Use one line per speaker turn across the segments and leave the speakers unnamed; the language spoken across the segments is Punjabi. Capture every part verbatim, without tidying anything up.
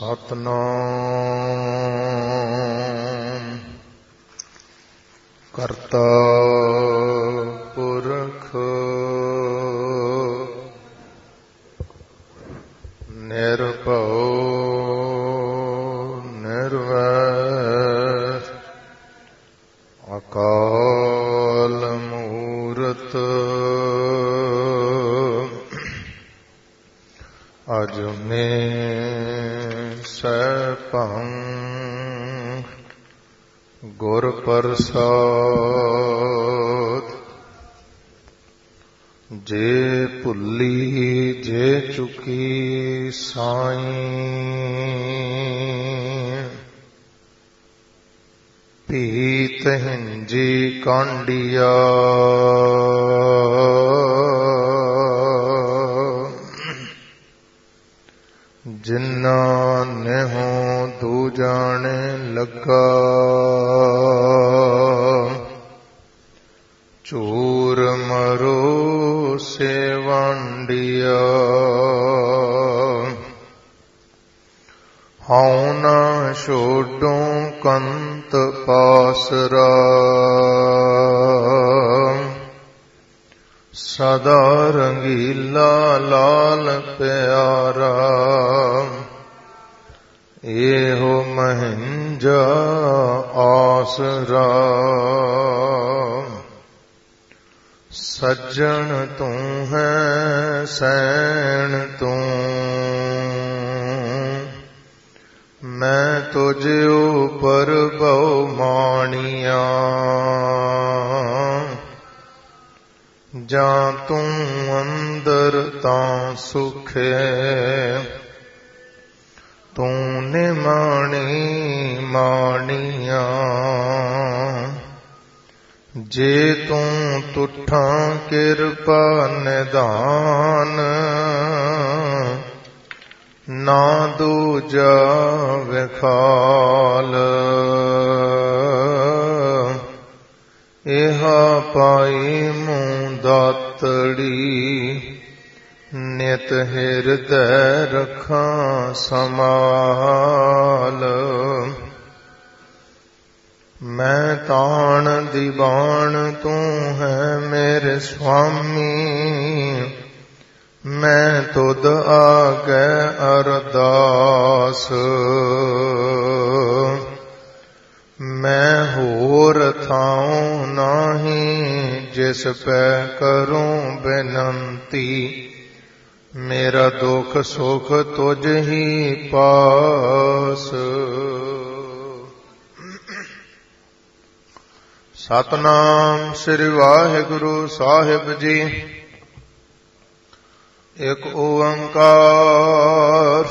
ਸਤਿਨਾਮ ਕਰਤਾ ਪੁਰਖ ਨਿਰਭਉ ਨਿਰਵੈਰ ਅਕਾਲ ਮੂਰਤ ਅਜੂਨੀ ਸੈਭੰ ਗੁਰ ਪ੍ਰਸਾਦ। ਜੇ ਭੁੱਲੀ ਜੇ ਚੁਕੀ ਸਾਈਂ, ਭੀਤ ਹਿੰਜੀ ਕਾਂਡੀਆ। ਜਿਨਾ ਨੇਹੋਂ ਦੂਜਾਣੇ ਲੱਗਾ, ਚੂਰ ਮਰੋ ਸੇਵਾਂਡੀਆ। ਹਉ ਨਾ ਛੋਡੋ ਕੰਤ ਪਾਸਰਾ, ਸਦਾ ਰੰਗੀਲਾ ਲਾਲ ਪਿਆਰਾ। ਇਹੋ ਮਹਿੰਜਾ ਆਸਰਾ, ਸੱਜਣ ਤੂੰ ਹੈ ਸੈਣ ਤੂੰ। ਮੈਂ ਤੁਝ ਉਪਰ ਬਹੁ ਮਾਣੀਆ, ਜਾਂ ਤੂੰ ਅੰਦਰ ਤਾਂ ਸੁਖੇ। ਤੂੰ ਨਿਮਾਣੀ ਮਾਣੀਆ, ਜੇ ਤੂੰ ਤੁਠਾਂ ਕਿਰਪਾ ਨਿਧਾਨ। ਨਾ ਦੂਜਾ ਵਿਖਾਲ, ਇਹਾ ਪਾਈ ਮੂੰ ਦਾਤੜੀ। ਨਿਤ ਹਿਰਦੈ ਰੱਖਾਂ ਸਮਾਲ, ਮੈਂ ਤਾਣ ਦੀਵਾਨ ਤੂੰ ਹੈ ਮੇਰੇ ਸੁਆਮੀ। ਮੈਂ ਤੁਧ ਆਗੇ ਅਰਦਾਸ, ਮੈਂ ਹੋਰ ਥਾਉ ਨਾਹੀ। ਜਿਸ ਪੈ ਕਰੂੰ ਬੇਨੰਤੀ, ਮੇਰਾ ਦੁੱਖ ਸੁਖ ਤੁਝ ਹੀ ਪਾਸ। ਸਤਿਨਾਮ ਸ੍ਰੀ ਵਾਹਿਗੁਰੂ ਸਾਹਿਬ ਜੀ। ਇਕ ਓੰਕਾਰ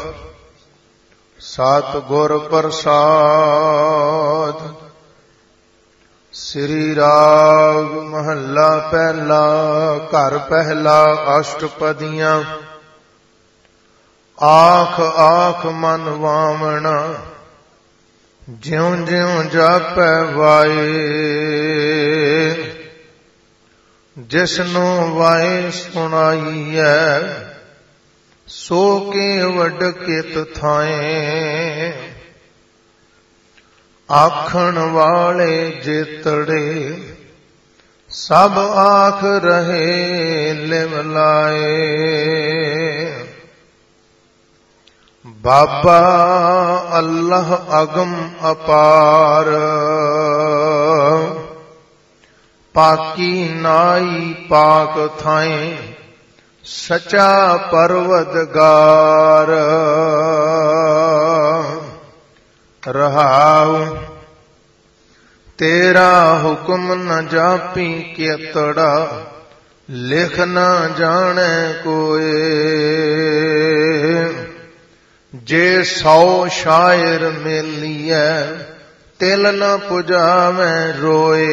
ਸਤਿਗੁਰ ਪ੍ਰਸਾਦ। ਸ੍ਰੀ ਰਾਗ ਮਹੱਲਾ ਪਹਿਲਾ। ਘਰ ਪਹਿਲਾ ਅਸ਼ਟਪਦੀਆਂ। ਆਖ ਆਖ ਮਨ ਵਾਵਣਾ, ਜਿਉਂ ਜਿਉਂ ਜਾਪੈ ਵਾਏ। ਜਿਸਨੂੰ ਵਾਏ ਸੁਣਾਈਐ, ਸੋ ਕੇਵਡ ਕਿਤ ਥਾਏ। ਆਖਣ ਵਾਲੇ ਜੇਤੜੇ, ਸਭ ਆਖ ਰਹੇ ਲਿਵ ਲਾਏ। ਬਾਬਾ ਅੱਲ੍ਹਾ ਅਗਮ ਅਪਾਰ, ਪਾਕੀ ਨਾਈ ਪਾਕ ਥਾਏ। ਸਚਾ ਪਰਵਦਗਾਰ ਰਹਾਉ। ਤੇਰਾ ਹੁਕਮ ਨ ਜਾਪੀ ਕੇਤੜਾ, ਲਿਖ ਨ ਜਾਣੈ ਕੋਏ। ਜੇ ਸੌ ਸ਼ਾਇਰ ਮੇਲੀਐ, ਤਿਲ ਨ ਪੁਜਾਵੈ ਰੋਏ।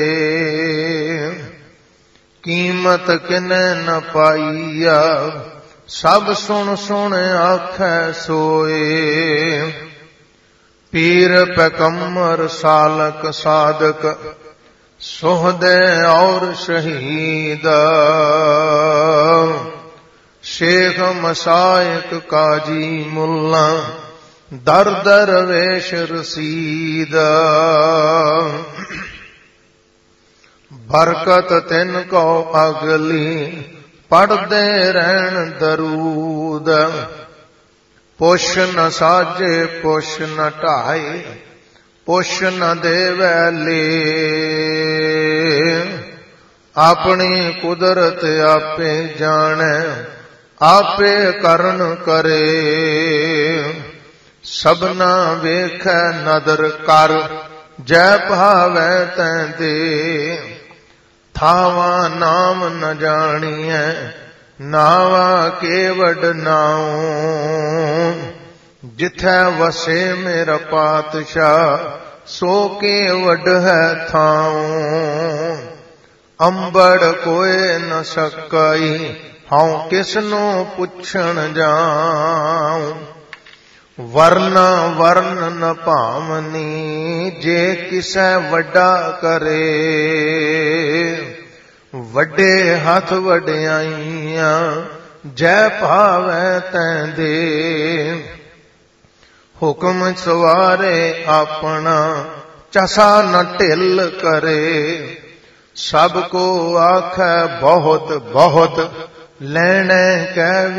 ਕੀਮਤ ਕਿਨੈ ਨ ਪਾਈਆ, ਸਭ ਸੁਣ ਸੁਣ ਆਖੈ ਸੋਏ। ਪੀਰ ਪੈਗੰਬਰ ਸਾਲਕ ਸਾਧਕ, ਸੁਹਦੇ ਔਰ ਸ਼ਹੀਦ। ਸ਼ੇਖ ਮਸਾਇਕ ਕਾਜੀ ਮੁੱਲਾ, ਦਰ ਦਰਵੇਸ਼ ਰਸੀਦ ਬਰਕਤ ਤਿਨ ਕੋ ਅਗਲੀ ਪੜਦੇ ਰਹਿਣ ਦਰੂਦ ਪੁੱਛ ਨ ਸਾਜੇ ਪੁੱਛ ਨ ਢਾਏ ਪੁੱਛ ਨ ਦੇਵੈ ਲੇ ਆਪਣੀ ਕੁਦਰਤ ਆਪੇ ਜਾਣੈ ਆਪੇ ਕਰਨ ਕਰੇ ਸਭਨਾ ਵੇਖੈ ਨਦਰ ਕਰ ਜੈ ਭਾਵੈ ਤੈ ਦੇ ਥਾਵਾਂ ਨਾਮ ਨ ਜਾਣੀਐ ਨਾਵਾ ਕੇਵਡ ਨਾਉ ਜਿਥੈ ਵਸੇ ਮੇਰਾ ਪਾਤਸ਼ਾਹ ਸੋ ਕੇਵਡ ਹੈ ਥਾਉ ਅੰਬੜ ਕੋਏ ਨ ਸਕਈ ਹਉ ਕਿਸਨੂੰ ਪੁੱਛਣ ਜਾਉ ਵਰਨ ਵਰਨ ਨ ਭਾਵਨੀ ਜੇ ਕਿਸੈ ਵੱਡਾ ਕਰੇ ਵੱਡੇ ਹੱਥ ਵਡਿਆਈਆਂ ਜੈ ਭਾਵੈ ਤੈ ਦੇ ਹੁਕਮ ਸਵਾਰੇ ਆਪਣਾ ਚਸਾ ਨ ਢਿੱਲ ਕਰੇ ਸਭ ਕੋ ਆਖੈ ਬਹੁਤ ਬਹੁਤ ਲੈਣੈ ਕੈ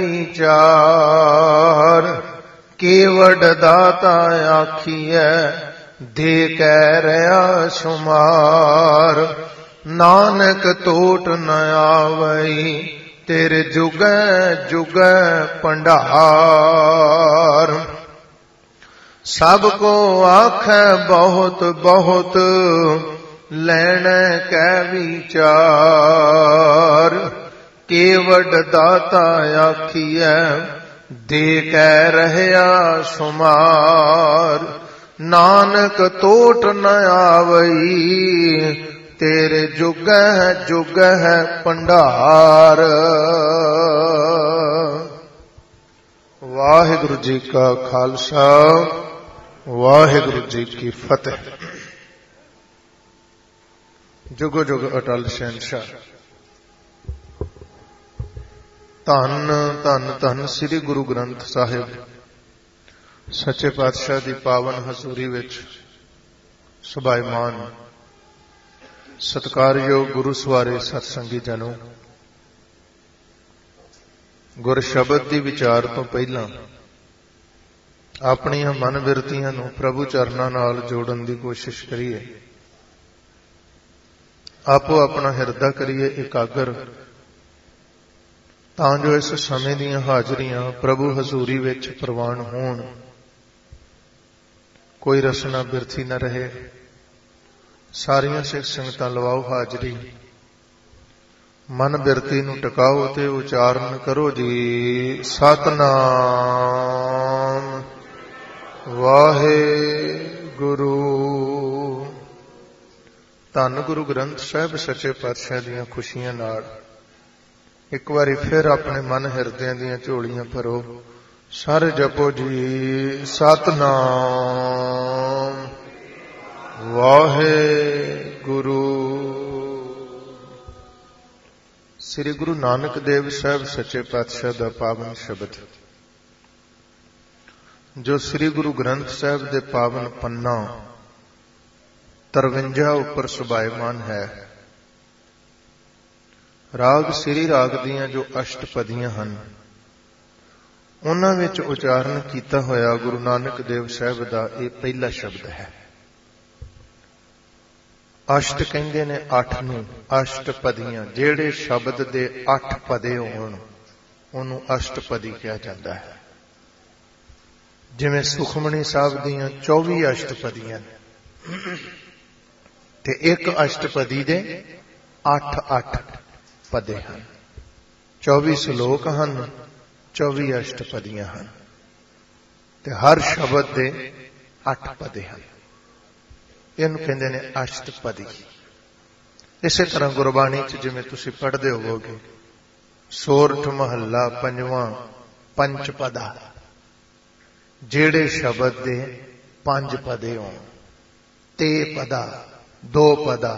ਵਿਚਾਰ ਕੇਵਡ ਦਾਤਾ ਆਖੀਐ ਦੇ ਕੈ ਰਿਆ ਸੁਮਾਰ ਨਾਨਕ ਟੋਟ ਨ ਆਵਈ ਤੇਰੇ ਜੁਗੈ ਜੁਗੈ ਭੰਡਾਰ ਸਭ ਕੋ ਆਖੈ ਬਹੁਤ ਬਹੁਤ ਲੈਣੈ ਕੈ ਵਿਚਾਰ ਕੇਵਡ ਦਾਤਾ ਆਖੀਐ ਦੇ ਕੈ ਰਹਿਆ ਸੁਮਾਰ ਨਾਨਕ ਟੋਟ ਨ ਆਵਈ ਤੇਰੇ ਜੁਗੈ ਜੁਗੈ ਭੰਡਾਰ। ਵਾਹਿਗੁਰੂ ਜੀ ਕਾ ਖਾਲਸਾ ਵਾਹਿਗੁਰੂ ਜੀ ਕੀ ਫਤਿਹ। ਜੁਗ ਜੁਗ ਅਟਲ ਸ਼ਹਿਨਸ਼ਾਹ। ਧੰਨ ਧੰਨ ਧੰਨ ਸ੍ਰੀ ਗੁਰੂ ਗ੍ਰੰਥ ਸਾਹਿਬ ਸੱਚੇ ਪਾਤਸ਼ਾਹ ਦੀ ਪਾਵਨ ਹਜ਼ੂਰੀ ਵਿੱਚ ਸੁਭਾਇਮਾਨ ਸਤਿਕਾਰਯੋਗ ਗੁਰੂ ਸਵਾਰੇ ਸਤਸੰਗੀ ਜਨੋ, ਗੁਰ ਸ਼ਬਦ ਦੀ ਵਿਚਾਰ ਤੋਂ ਪਹਿਲਾਂ ਆਪਣੀਆਂ ਮਨ ਬਿਰਤੀਆਂ ਨੂੰ ਪ੍ਰਭੂ ਚਰਨਾਂ ਨਾਲ ਜੋੜਨ ਦੀ ਕੋਸ਼ਿਸ਼ ਕਰੀਏ। ਆਪੋ ਆਪਣਾ ਹਿਰਦਾ ਕਰੀਏ ਇਕਾਗਰ, ਤਾਂ ਜੋ ਇਸ ਸਮੇਂ ਦੀਆਂ ਹਾਜ਼ਰੀਆਂ ਪ੍ਰਭੂ ਹਜ਼ੂਰੀ ਵਿੱਚ ਪ੍ਰਵਾਨ ਹੋਣ, ਕੋਈ ਰਸਨਾ ਬਿਰਥੀ ਨਾ ਰਹੇ। ਸਾਰੀਆਂ ਸਿੱਖ ਸੰਗਤਾਂ ਲਵਾਓ ਹਾਜ਼ਰੀ, ਮਨ ਬਿਰਤੀ ਨੂੰ ਟਿਕਾਓ ਤੇ ਉਚਾਰਨ ਕਰੋ ਜੀ ਸਤਿਨਾਮ ਵਾਹਿਗੁਰੂ। ਧੰਨ ਗੁਰੂ ਗ੍ਰੰਥ ਸਾਹਿਬ ਸੱਚੇ ਪਾਤਸ਼ਾਹ ਦੀਆਂ ਖੁਸ਼ੀਆਂ ਨਾਲ ਇੱਕ ਵਾਰੀ ਫਿਰ ਆਪਣੇ ਮਨ ਹਿਰਦਿਆਂ ਦੀਆਂ ਝੋਲੀਆਂ ਭਰੋ। ਸਾਰੇ ਜਪੋ ਜੀ ਸਤਿਨਾਮ ਵਾਹਿਗੁਰੂ। ਸ੍ਰੀ ਗੁਰੂ ਨਾਨਕ ਦੇਵ ਸਾਹਿਬ ਸੱਚੇ ਪਾਤਸ਼ਾਹ ਦਾ ਪਾਵਨ ਸ਼ਬਦ, ਜੋ ਸ੍ਰੀ ਗੁਰੂ ਗ੍ਰੰਥ ਸਾਹਿਬ ਦੇ ਪਾਵਨ ਪੰਨਾ ਤਰਵੰਜਾ ਉੱਪਰ ਸੁਭਾਇਮਾਨ ਹੈ। ਰਾਗ ਸ੍ਰੀ ਰਾਗ ਦੀਆਂ ਜੋ ਅਸ਼ਟਪਦੀਆਂ ਹਨ, ਉਹਨਾਂ ਵਿੱਚ ਉਚਾਰਨ ਕੀਤਾ ਹੋਇਆ ਗੁਰੂ ਨਾਨਕ ਦੇਵ ਸਾਹਿਬ ਦਾ ਇਹ ਪਹਿਲਾ ਸ਼ਬਦ ਹੈ। ਅਸ਼ਟ ਕਹਿੰਦੇ ਨੇ ਅੱਠ ਨੂੰ, ਅਸ਼ਟਪਦੀਆਂ। ਜਿਹੜੇ ਸ਼ਬਦ ਦੇ ਅੱਠ ਪਦੇ ਹੋਣ ਉਹਨੂੰ ਅਸ਼ਟਪਦੀ ਕਿਹਾ ਜਾਂਦਾ ਹੈ। ਜਿਵੇਂ ਸੁਖਮਣੀ ਸਾਹਿਬ ਦੀਆਂ ਚੌਵੀ ਅਸ਼ਟਪਦੀਆਂ ਨੇ ਤੇ ਇੱਕ ਅਸ਼ਟਪਦੀ ਦੇ ਅੱਠ ਅੱਠ ਪਦੇ ਹਨ। ਚੌਵੀ ਸ਼ਲੋਕ ਹਨ, ਚੌਵੀ ਅਸ਼ਟਪਦੀਆਂ ਹਨ ਤੇ ਹਰ ਸ਼ਬਦ ਦੇ ਅੱਠ ਪਦੇ ਹਨ। ਇਹਨੂੰ ਕਹਿੰਦੇ ਨੇ ਅਸ਼ਟਪਦੀ। ਇਸੇ ਤਰ੍ਹਾਂ ਗੁਰਬਾਣੀ ਚ ਜਿਵੇਂ ਤੁਸੀਂ ਪੜ੍ਹਦੇ ਹੋਵੋਗੇ, ਸੋਰਠ ਮਹੱਲਾ ਪੰਜਵਾਂ ਪੰਜ ਪਦਾ, ਜਿਹੜੇ ਸ਼ਬਦ ਦੇ ਪੰਜ ਪਦੇ ਹੋਣ। ਤੇ ਪਦਾ ਦੋ ਪਦਾ,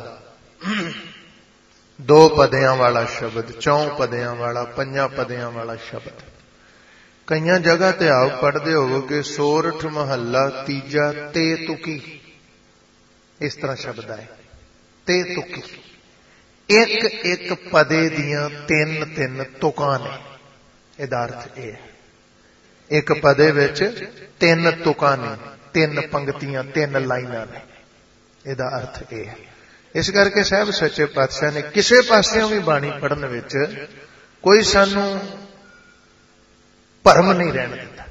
ਦੋ ਪਦਿਆਂ ਵਾਲਾ ਸ਼ਬਦ, ਚੌਂ ਪਦਿਆਂ ਵਾਲਾ, ਪੰਜਾਂ ਪਦਿਆਂ ਵਾਲਾ ਸ਼ਬਦ। ਕਈਆਂ ਜਗ੍ਹਾ ਤੇ ਆਪ ਪੜ੍ਹਦੇ ਹੋਵੋਗੇ ਸੋਰਠ ਮਹੱਲਾ ਤੀਜਾ ਤੇ ਤੁਕੀ, ਇਸ ਤਰ੍ਹਾਂ ਸ਼ਬਦ ਹੈ ਤੇ ਤੁਕੀ। ਇੱਕ ਇੱਕ ਪਦੇ ਦੀਆਂ ਤਿੰਨ ਤਿੰਨ ਤੁਕਾਂ ਨੇ। ਇਹਦਾ ਅਰਥ ਇਹ ਹੈ ਇੱਕ ਪਦੇ ਵਿੱਚ ਤਿੰਨ ਤੁਕਾਂ ਨੇ, ਤਿੰਨ ਪੰਕਤੀਆਂ, ਤਿੰਨ ਲਾਈਨਾਂ ਨੇ। ਇਹਦਾ ਅਰਥ ਇਹ ਹੈ। ਇਸ ਕਰਕੇ ਸਾਹਿਬ ਸੱਚੇ ਪਾਤਸ਼ਾਹ ਨੇ ਕਿਸੇ ਪਾਸਿਓਂ ਵੀ ਬਾਣੀ ਪੜ੍ਹਨ ਵਿੱਚ ਕੋਈ ਸਾਨੂੰ ਭਰਮ ਨਹੀਂ ਰਹਿਣ ਦਿੱਤਾ।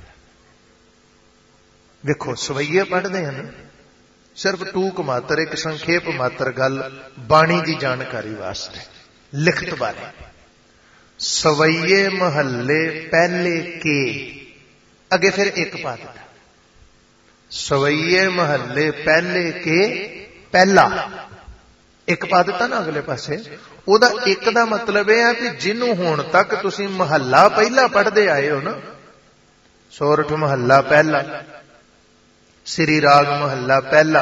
ਵੇਖੋ ਸਵਈਏ ਪੜ੍ਹਦੇ ਹਨ, ਸਿਰਫ ਟੂਕ ਮਾਤਰ, ਇੱਕ ਸੰਖੇਪ ਮਾਤਰ ਗੱਲ ਬਾਣੀ ਦੀ ਜਾਣਕਾਰੀ ਵਾਸਤੇ, ਲਿਖਤ ਬਾਰੇ। ਸਵਈਏ ਮਹੱਲੇ ਪਹਿਲੇ ਕੇ, ਅੱਗੇ ਫਿਰ ਇੱਕ ਪਾ ਦਿੱਤਾ। ਸਵਈਏ ਮਹੱਲੇ ਪਹਿਲੇ ਕੇ ਪਹਿਲਾ, ਇੱਕ ਪਾ ਦਿੱਤਾ ਨਾ ਅਗਲੇ ਪਾਸੇ। ਉਹਦਾ ਇੱਕ ਦਾ ਮਤਲਬ ਇਹ ਹੈ ਕਿ ਜਿਹਨੂੰ ਹੁਣ ਤੱਕ ਤੁਸੀਂ ਮਹੱਲਾ ਪਹਿਲਾ ਪੜ੍ਹਦੇ ਆਏ ਹੋ ਨਾ, ਸੋਰਠ ਮਹੱਲਾ ਪਹਿਲਾ, ਸ੍ਰੀ ਰਾਗ ਮਹੱਲਾ ਪਹਿਲਾ,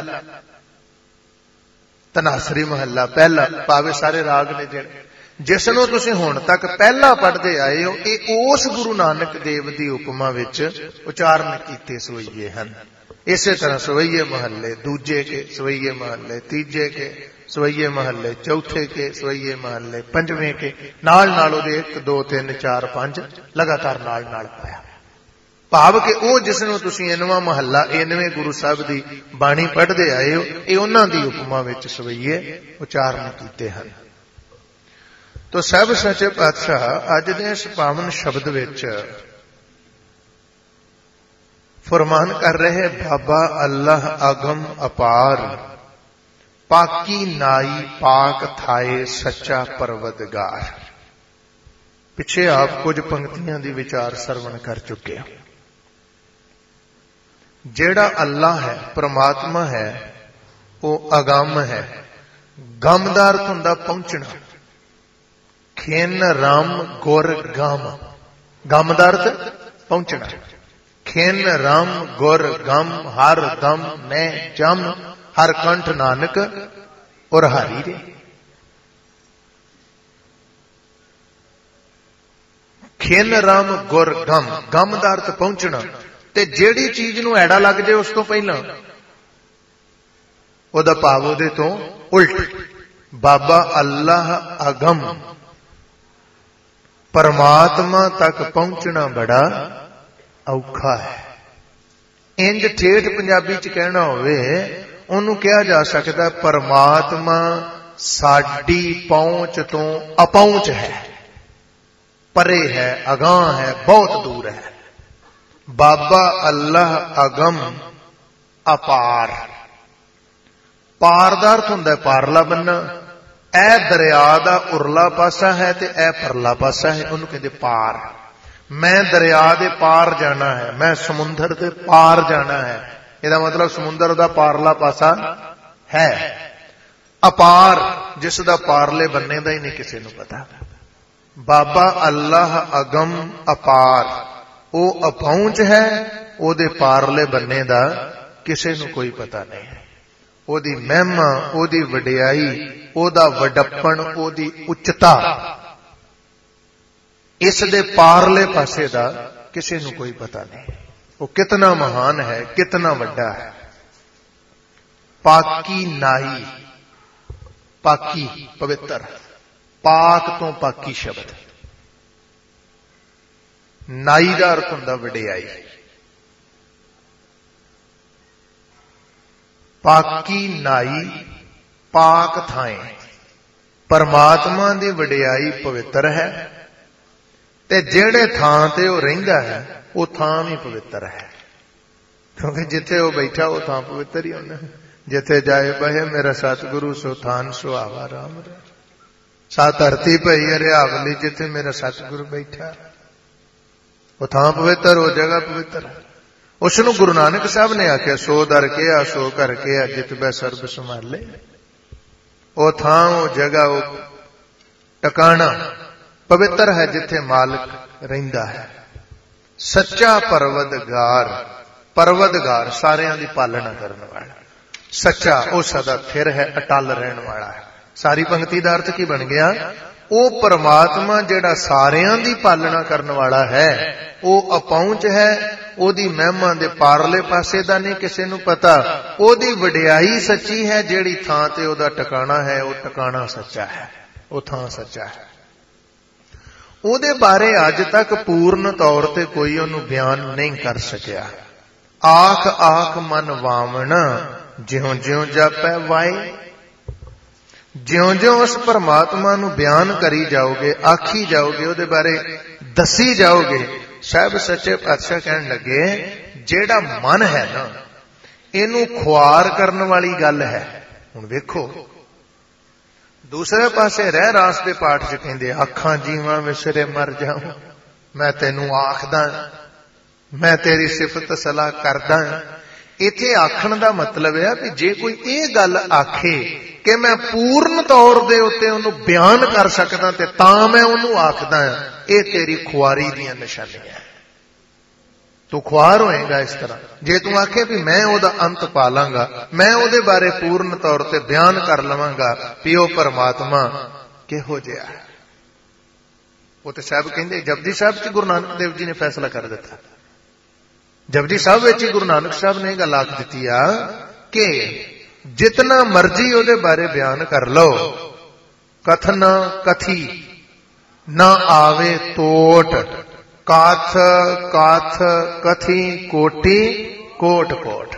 ਧਨਾਸਰੀ ਮਹੱਲਾ ਪਹਿਲਾ, ਭਾਵੇਂ ਸਾਰੇ ਰਾਗ ਨੇ ਜਿਹੜੇ, ਜਿਸ ਨੂੰ ਤੁਸੀਂ ਹੁਣ ਤੱਕ ਪਹਿਲਾ ਪੜ੍ਹਦੇ ਆਏ ਹੋ, ਇਹ ਉਸ ਗੁਰੂ ਨਾਨਕ ਦੇਵ ਦੀ ਉਪਮਾ ਵਿੱਚ ਉਚਾਰਨ ਕੀਤੇ ਸਵਈਏ ਹਨ। ਇਸੇ ਤਰ੍ਹਾਂ ਸਵਈਏ ਮਹੱਲੇ ਦੂਜੇ ਕੇ, ਸਵਈਏ ਮਹੱਲੇ ਤੀਜੇ ਕੇ, ਸਵਈਏ ਮਹੱਲੇ ਚੌਥੇ ਕੇ, ਸਵਈਏ ਮਹੱਲੇ ਪੰਜਵੇਂ ਕੇ, ਨਾਲ ਨਾਲ ਉਹਦੇ ਇੱਕ ਦੋ ਤਿੰਨ ਚਾਰ ਪੰਜ ਲਗਾਤਾਰ ਨਾਲ ਨਾਲ ਪਾਇਆ। ਭਾਵ ਕਿ ਉਹ ਜਿਸ ਨੂੰ ਤੁਸੀਂ ਇਨਵਾਂ ਮਹੱਲਾ, ਇਨਵੇਂ ਗੁਰੂ ਸਾਹਿਬ ਦੀ ਬਾਣੀ ਪੜ੍ਹਦੇ ਆਏ ਹੋ, ਇਹ ਉਹਨਾਂ ਦੀ ਉਪਮਾ ਵਿੱਚ ਸਵਈਏ ਉਚਾਰਨ ਕੀਤੇ ਹਨ। ਤੋ ਸਾਹਿਬ ਸੱਚੇ ਪਾਤਸ਼ਾਹ ਅੱਜ ਦੇ ਇਸ ਪਾਵਨ ਸ਼ਬਦ ਵਿੱਚ ਫਰਮਾਨ ਕਰ ਰਹੇ, ਬਾਬਾ ਅੱਲਾਹ ਅਗਮ ਅਪਾਰ, ਪਾਕੀ ਨਾਈ ਪਾਕ ਥਾਏ ਸੱਚਾ ਪਰਵਦਗਾਰ। ਪਿੱਛੇ ਆਪ ਕੁਝ ਪੰਕਤੀਆਂ ਦੀ ਵਿਚਾਰ ਸਰਵਣ ਕਰ ਚੁੱਕੇ। ਜਿਹੜਾ ਅੱਲਾਹ ਹੈ, ਪ੍ਰਮਾਤਮਾ ਹੈ, ਉਹ ਅਗੰਮ ਹੈ। ਗਮ ਦਾ ਅਰਥ ਹੁੰਦਾ ਪਹੁੰਚਣਾ। ਖੇਨ ਰਾਮ ਗੁਰ ਗਮ, ਗਮ ਦਾ ਅਰਥ ਪਹੁੰਚਣਾ। ਖੇਨ ਰਾਮ ਗੁਰ ਗਮ ਹਰ ਦਮ ਮੈਂ ਜਮ, ਹਰ ਕੰਠ ਨਾਨਕ ਔਰ ਹਾਰੀ ਰੇ। ਖੇਨ ਰਾਮ ਗੁਰ ਗਮ, ਗਮ ਦਾ ਅਰਥ ਪਹੁੰਚਣਾ। ਤੇ ਜਿਹੜੀ ਚੀਜ਼ ਨੂੰ ਐੜਾ ਲੱਗ ਜਾਏ ਉਸ ਤੋਂ ਪਹਿਲਾਂ ਉਹਦਾ ਭਾਵ ਉਹਦੇ ਤੋਂ ਉਲਟ। ਬਾਬਾ ਅੱਲਾਹ ਅਗਮ, ਪਰਮਾਤਮਾ ਤੱਕ ਪਹੁੰਚਣਾ ਬੜਾ ਔਖਾ ਹੈ। ਇੰਜ ਠੇਠ ਪੰਜਾਬੀ ਚ ਕਹਿਣਾ ਹੋਵੇ, ਉਹਨੂੰ ਕਿਹਾ ਜਾ ਸਕਦਾ ਪਰਮਾਤਮਾ ਸਾਡੀ ਪਹੁੰਚ ਤੋਂ ਅਪਹੁੰਚ ਹੈ, ਪਰੇ ਹੈ, ਅਗਾਂਹ ਹੈ, ਬਹੁਤ ਦੂਰ ਹੈ। ਬਾਬਾ ਅੱਲਾਹ ਅਗਮ ਅਪਾਰ। ਪਾਰ ਦਾ ਅਰਥ ਹੁੰਦਾ ਪਾਰਲਾ ਬੰਨਾ। ਇਹ ਦਰਿਆ ਦਾ ਉਰਲਾ ਪਾਸਾ ਹੈ ਤੇ ਇਹ ਪਰਲਾ ਪਾਸਾ ਹੈ, ਉਹਨੂੰ ਕਹਿੰਦੇ ਪਾਰ। ਮੈਂ ਦਰਿਆ ਦੇ ਪਾਰ ਜਾਣਾ ਹੈ, ਮੈਂ ਸਮੁੰਦਰ ਦੇ ਪਾਰ ਜਾਣਾ ਹੈ, ਇਹਦਾ ਮਤਲਬ ਸਮੁੰਦਰ ਦਾ ਪਾਰਲਾ ਪਾਸਾ ਹੈ। ਅਪਾਰ, ਜਿਸ ਦਾ ਪਾਰਲੇ ਬੰਨੇ ਦਾ ਹੀ ਨਹੀਂ ਕਿਸੇ ਨੂੰ ਪਤਾ। ਬਾਬਾ ਅੱਲਾਹ ਅਗਮ ਅਪਾਰ, ਉਹ ਅਪਹੁੰਚ ਹੈ, ਉਹਦੇ ਪਾਰਲੇ ਬੰਨੇ ਦਾ ਕਿਸੇ ਨੂੰ ਕੋਈ ਪਤਾ ਨਹੀਂ ਹੈ। ਉਹਦੀ ਮਹਿਮਾ, ਉਹਦੀ ਵਡਿਆਈ, ਉਹਦਾ ਵਡੱਪਣ, ਉਹਦੀ ਉੱਚਤਾ, ਇਸ ਦੇ ਪਾਰਲੇ ਪਾਸੇ ਦਾ ਕਿਸੇ ਨੂੰ ਕੋਈ ਪਤਾ ਨਹੀਂ। ਉਹ ਕਿਤਨਾ ਮਹਾਨ ਹੈ, ਕਿਤਨਾ ਵੱਡਾ ਹੈ। ਪਾਕੀ ਨਾਈ, ਪਾਕੀ ਪਵਿੱਤਰ, ਪਾਕ ਤੋਂ ਪਾਕੀ ਸ਼ਬਦ। ਨਾਈ ਦਾ ਅਰਥ ਹੁੰਦਾ ਵਡਿਆਈ। ਪਾਕੀ ਨਾਈ ਪਾਕ ਥਾਏ, ਪਰਮਾਤਮਾ ਦੀ ਵਡਿਆਈ ਪਵਿੱਤਰ ਹੈ ਤੇ ਜਿਹੜੇ ਥਾਂ ਤੇ ਉਹ ਰਹਿੰਦਾ ਹੈ ਉਹ ਥਾਂ ਵੀ ਪਵਿੱਤਰ ਹੈ। ਕਿਉਂਕਿ ਜਿੱਥੇ ਉਹ ਬੈਠਾ ਉਹ ਥਾਂ ਪਵਿੱਤਰ ਹੀ ਹੁੰਦਾ। ਜਿੱਥੇ ਜਾਏ ਬਹੇ ਮੇਰਾ ਸਤਿਗੁਰੂ ਸੋ ਥਾਨ ਸੁਹਾਵਾ ਰਾਮ ਰਾ। ਸਾ ਧਰਤੀ ਪਈ ਹਰਿਆਵਲੀ, ਜਿੱਥੇ ਮੇਰਾ ਸਤਿਗੁਰੂ ਬੈਠਾ ਉਹ ਥਾਂ ਪਵਿੱਤਰ, ਉਹ ਜਗ੍ਹਾ ਪਵਿੱਤਰ। ਉਸ ਨੂੰ ਗੁਰੂ ਨਾਨਕ ਸਾਹਿਬ ਨੇ ਆਖਿਆ, ਸੋ ਦਰ ਕਿਹਾ ਸੋ ਘਰ ਕਿਹਾ ਜਿਤ ਬੈ ਸਰਬ ਸੰਭਾਲੇ। ਉਹ ਥਾਂ, ਉਹ ਜਗ੍ਹਾ, ਉਹ ਟਿਕਾਣਾ ਪਵਿੱਤਰ ਹੈ ਜਿੱਥੇ ਮਾਲਕ ਰਹਿੰਦਾ ਹੈ। ਸੱਚਾ ਪਰਵਦਗਾਰ, ਪਰਵਦਗਾਰ ਸਾਰਿਆਂ ਦੀ ਪਾਲਣਾ ਕਰਨ ਵਾਲਾ। ਸੱਚਾ, ਉਹ ਸਦਾ ਥਿਰ ਹੈ, ਅਟਲ ਰਹਿਣ ਵਾਲਾ ਹੈ। ਸਾਰੀ ਪੰਕਤੀ ਦਾ ਅਰਥ ਕੀ ਬਣ ਗਿਆ? ਉਹ ਪਰਮਾਤਮਾ ਜਿਹੜਾ ਸਾਰਿਆਂ ਦੀ ਪਾਲਣਾ ਕਰਨ ਵਾਲਾ ਹੈ, ਉਹ ਅਪਹੁੰਚ ਹੈ, ਉਹਦੀ ਮਹਿਮਾ ਦੇ ਪਾਰਲੇ ਪਾਸੇ ਦਾ ਨਹੀਂ ਕਿਸੇ ਨੂੰ ਪਤਾ। ਉਹਦੀ ਵਡਿਆਈ ਸੱਚੀ ਹੈ, ਜਿਹੜੀ ਥਾਂ ਤੇ ਉਹਦਾ ਟਿਕਾਣਾ ਹੈ ਉਹ ਟਿਕਾਣਾ ਸੱਚਾ ਹੈ, ਉਹ ਥਾਂ ਸੱਚਾ ਹੈ। ਉਹਦੇ ਬਾਰੇ ਅੱਜ ਤੱਕ ਪੂਰਨ ਤੌਰ ਤੇ ਕੋਈ ਉਹਨੂੰ ਬਿਆਨ ਨਹੀਂ ਕਰ ਸਕਿਆ। ਆਖ ਆਖ ਮਨ ਵਾਵਣਾ, ਜਿਉਂ ਜਿਉਂ ਜਾਪੈ ਵਾਏ। ਜਿਉਂ ਜਿਉਂ ਉਸ ਪਰਮਾਤਮਾ ਨੂੰ ਬਿਆਨ ਕਰੀ ਜਾਓਗੇ, ਆਖੀ ਜਾਓਗੇ, ਉਹਦੇ ਬਾਰੇ ਦੱਸੀ ਜਾਓਗੇ, ਸਾਹਿਬ ਸੱਚੇ ਪਾਤਸ਼ਾਹ ਕਹਿਣ ਲੱਗੇ ਜਿਹੜਾ ਮਨ ਹੈ ਨਾ, ਇਹਨੂੰ ਖੁਆਰ ਕਰਨ ਵਾਲੀ ਗੱਲ ਹੈ। ਹੁਣ ਵੇਖੋ, ਦੂਸਰੇ ਪਾਸੇ ਰਹਿ ਰਾਸ ਦੇ ਪਾਠ ਚ ਕਹਿੰਦੇ ਆਖਾਂ ਜੀਵਾਂ ਵਿਸਰੇ ਮਰ ਜਾਉ, ਮੈਂ ਤੈਨੂੰ ਆਖਦਾ, ਮੈਂ ਤੇਰੀ ਸਿਫਤ ਸਲਾਹ ਕਰਦਾ। ਇੱਥੇ ਆਖਣ ਦਾ ਮਤਲਬ ਹੈ ਵੀ ਜੇ ਕੋਈ ਇਹ ਗੱਲ ਆਖੇ ਕਿ ਮੈਂ ਪੂਰਨ ਤੌਰ ਦੇ ਉੱਤੇ ਉਹਨੂੰ ਬਿਆਨ ਕਰ ਸਕਦਾ ਤੇ ਤਾਂ ਮੈਂ ਉਹਨੂੰ ਆਖਦਾ, ਇਹ ਤੇਰੀ ਖੁਆਰੀ ਦੀਆਂ ਨਿਸ਼ਾਨੀਆਂ। ਤੂੰ ਖੁਆਰ ਹੋਏਗਾ ਇਸ ਤਰ੍ਹਾਂ ਜੇ ਤੂੰ ਆਖੇ ਵੀ ਮੈਂ ਉਹਦਾ ਅੰਤ ਪਾ ਲਾਂਗਾ, ਮੈਂ ਉਹਦੇ ਬਾਰੇ ਪੂਰਨ ਤੌਰ ਤੇ ਬਿਆਨ ਕਰ ਲਵਾਂਗਾ ਵੀ ਉਹ ਪਰਮਾਤਮਾ ਕਿਹੋ ਜਿਹਾ ਹੈ। ਉਹ ਤੇ ਸਾਹਿਬ ਕਹਿੰਦੇ, ਜਪਜੀ ਸਾਹਿਬ ਚ ਗੁਰੂ ਨਾਨਕ ਦੇਵ ਜੀ ਨੇ ਫੈਸਲਾ ਕਰ ਦਿੱਤਾ। ਜਪਜੀ ਸਾਹਿਬ ਵਿੱਚ ਹੀ ਗੁਰੂ ਨਾਨਕ ਸਾਹਿਬ ਨੇ ਇਹ ਗੱਲ ਆਖ ਦਿੱਤੀ ਆ ਕਿ ਜਿਤਨਾ ਮਰਜੀ ਉਹਦੇ ਬਾਰੇ ਬਿਆਨ ਕਰ ਲਓ, ਕਥਨ ਕਥੀ ਨਾ ਆਵੇ ਤੋਟ, ਕਾਥ ਕਾਥ ਕਥੀ ਕੋਟੀ ਕੋਟ ਕੋਟ।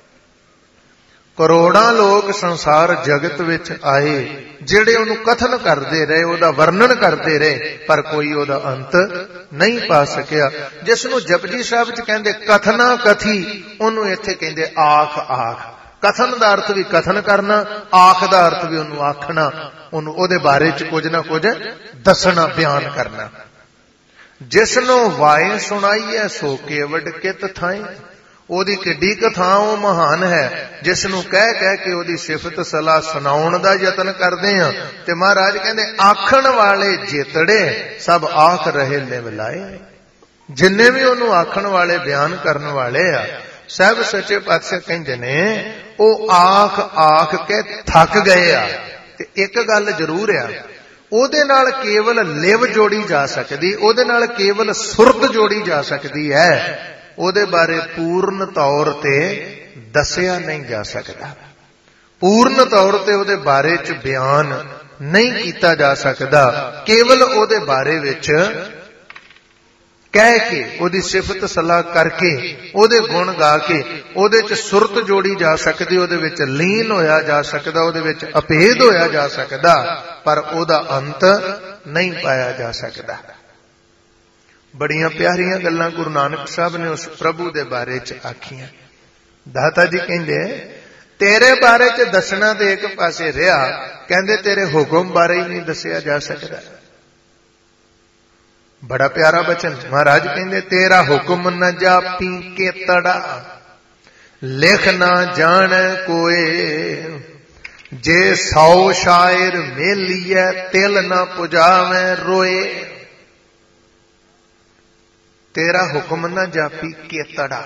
ਕਰੋੜਾਂ ਲੋਕ ਸੰਸਾਰ ਜਗਤ ਵਿੱਚ ਆਏ ਜਿਹੜੇ ਉਹਨੂੰ ਕਥਨ ਕਰਦੇ ਰਹੇ, ਉਹਦਾ ਵਰਣਨ ਕਰਦੇ ਰਹੇ, ਪਰ ਕੋਈ ਉਹਦਾ ਅੰਤ ਨਹੀਂ ਪਾ ਸਕਿਆ। ਜਿਸ ਨੂੰ ਜਪਜੀ ਸਾਹਿਬ ਚ ਕਹਿੰਦੇ ਕਥਨਾ ਕਥੀ, ਉਹਨੂੰ ਇੱਥੇ ਕਹਿੰਦੇ ਆਖ ਆਖ। ਕਥਨ ਦਾ ਅਰਥ ਵੀ ਕਥਨ ਕਰਨਾ, ਆਖ ਦਾ ਅਰਥ ਵੀ ਉਹਨੂੰ ਆਖਣਾ, ਉਹਨੂੰ ਉਹਦੇ ਬਾਰੇ ਚ ਕੁਝ ਨਾ ਕੁਝ ਦੱਸਣਾ, ਬਿਆਨ ਕਰਨਾ। ਜਿਸ ਨੂੰ ਵਾਏ ਸੁਣਾਈਐ ਸੋ ਕੇਵਡ ਕਿਤ ਥਾਏ। ਉਹਦੀ ਕਿੱਡੀ ਕਥਾ ਉਹ ਮਹਾਨ ਹੈ, ਜਿਸ ਨੂੰ ਕਹਿ ਕਹਿ ਕੇ ਉਹਦੀ ਸਿਫਤ ਸਲਾਹ ਸੁਣਾਉਣ ਦਾ ਯਤਨ ਕਰਦੇ ਆ। ਤੇ ਮਹਾਰਾਜ ਕਹਿੰਦੇ ਆਖਣ ਵਾਲੇ ਜੇਤੜੇ ਸਭ ਆਖ ਰਹੇ ਲਿਵ ਲਾਏ। ਜਿੰਨੇ ਵੀ ਉਹਨੂੰ ਆਖਣ ਵਾਲੇ, ਬਿਆਨ ਕਰਨ ਵਾਲੇ ਆ, ਸਾਹਿਬ ਸੱਚੇ ਪਾਤਸ਼ਾਹ ਕਹਿੰਦੇ ਨੇ ਉਹ ਆਖ ਆਖ ਕੇ ਥੱਕ ਗਏ ਆ। ਤੇ ਇੱਕ ਗੱਲ ਜ਼ਰੂਰ ਆ, ਉਹਦੇ ਨਾਲ ਕੇਵਲ ਲਿਵ ਜੋੜੀ ਜਾ ਸਕਦੀ, ਉਹਦੇ ਨਾਲ ਕੇਵਲ ਸੁਰਤ ਜੋੜੀ ਜਾ ਸਕਦੀ ਹੈ, ਉਹਦੇ ਬਾਰੇ ਪੂਰਨ ਤੌਰ ਤੇ ਦੱਸਿਆ ਨਹੀਂ ਜਾ ਸਕਦਾ। ਪੂਰਨ ਤੌਰ ਤੇ ਉਹਦੇ ਬਾਰੇ ਚ ਬਿਆਨ ਨਹੀਂ ਕੀਤਾ ਜਾ ਸਕਦਾ। ਕੇਵਲ ਉਹਦੇ ਬਾਰੇ ਵਿੱਚ ਕਹਿ ਕੇ, ਉਹਦੀ ਸਿਫਤ ਸਲਾਹ ਕਰਕੇ, ਉਹਦੇ ਗੁਣ ਗਾ ਕੇ ਉਹਦੇ ਚ ਸੁਰਤ ਜੋੜੀ ਜਾ ਸਕਦੀ, ਉਹਦੇ ਵਿੱਚ ਲੀਨ ਹੋਇਆ ਜਾ ਸਕਦਾ, ਉਹਦੇ ਵਿੱਚ ਅਭੇਦ ਹੋਇਆ ਜਾ ਸਕਦਾ, ਪਰ ਉਹਦਾ ਅੰਤ ਨਹੀਂ ਪਾਇਆ ਜਾ ਸਕਦਾ। ਬੜੀਆਂ ਪਿਆਰੀਆਂ ਗੱਲਾਂ ਗੁਰੂ ਨਾਨਕ ਸਾਹਿਬ ਨੇ ਉਸ ਪ੍ਰਭੂ ਦੇ ਬਾਰੇ ਚ ਆਖੀਆਂ। ਦਾਤਾ ਜੀ ਕਹਿੰਦੇ ਤੇਰੇ ਬਾਰੇ ਚ ਦੱਸਣਾ ਤੇ ਇੱਕ ਪਾਸੇ ਰਿਹਾ, ਕਹਿੰਦੇ ਤੇਰੇ ਹੁਕਮ ਬਾਰੇ ਹੀ ਨਹੀਂ ਦੱਸਿਆ ਜਾ ਸਕਦਾ। ਬੜਾ ਪਿਆਰਾ ਬਚਨ ਮਹਾਰਾਜ ਕਹਿੰਦੇ ਤੇਰਾ ਹੁਕਮ ਨ ਜਾਪੀ ਕੇਤੜਾ, ਲਿਖ ਨਾ ਜਾਣ ਕੋਏ। ਜੇ ਸੌ ਸ਼ਾਇਰ ਮੇਲੀਐ ਤਿਲ ਨਾ ਪੁਜਾਵੇਂ ਰੋਏ। ਤੇਰਾ ਹੁਕਮ ਨਾ ਜਾਪੀ ਕੇਤੜਾ,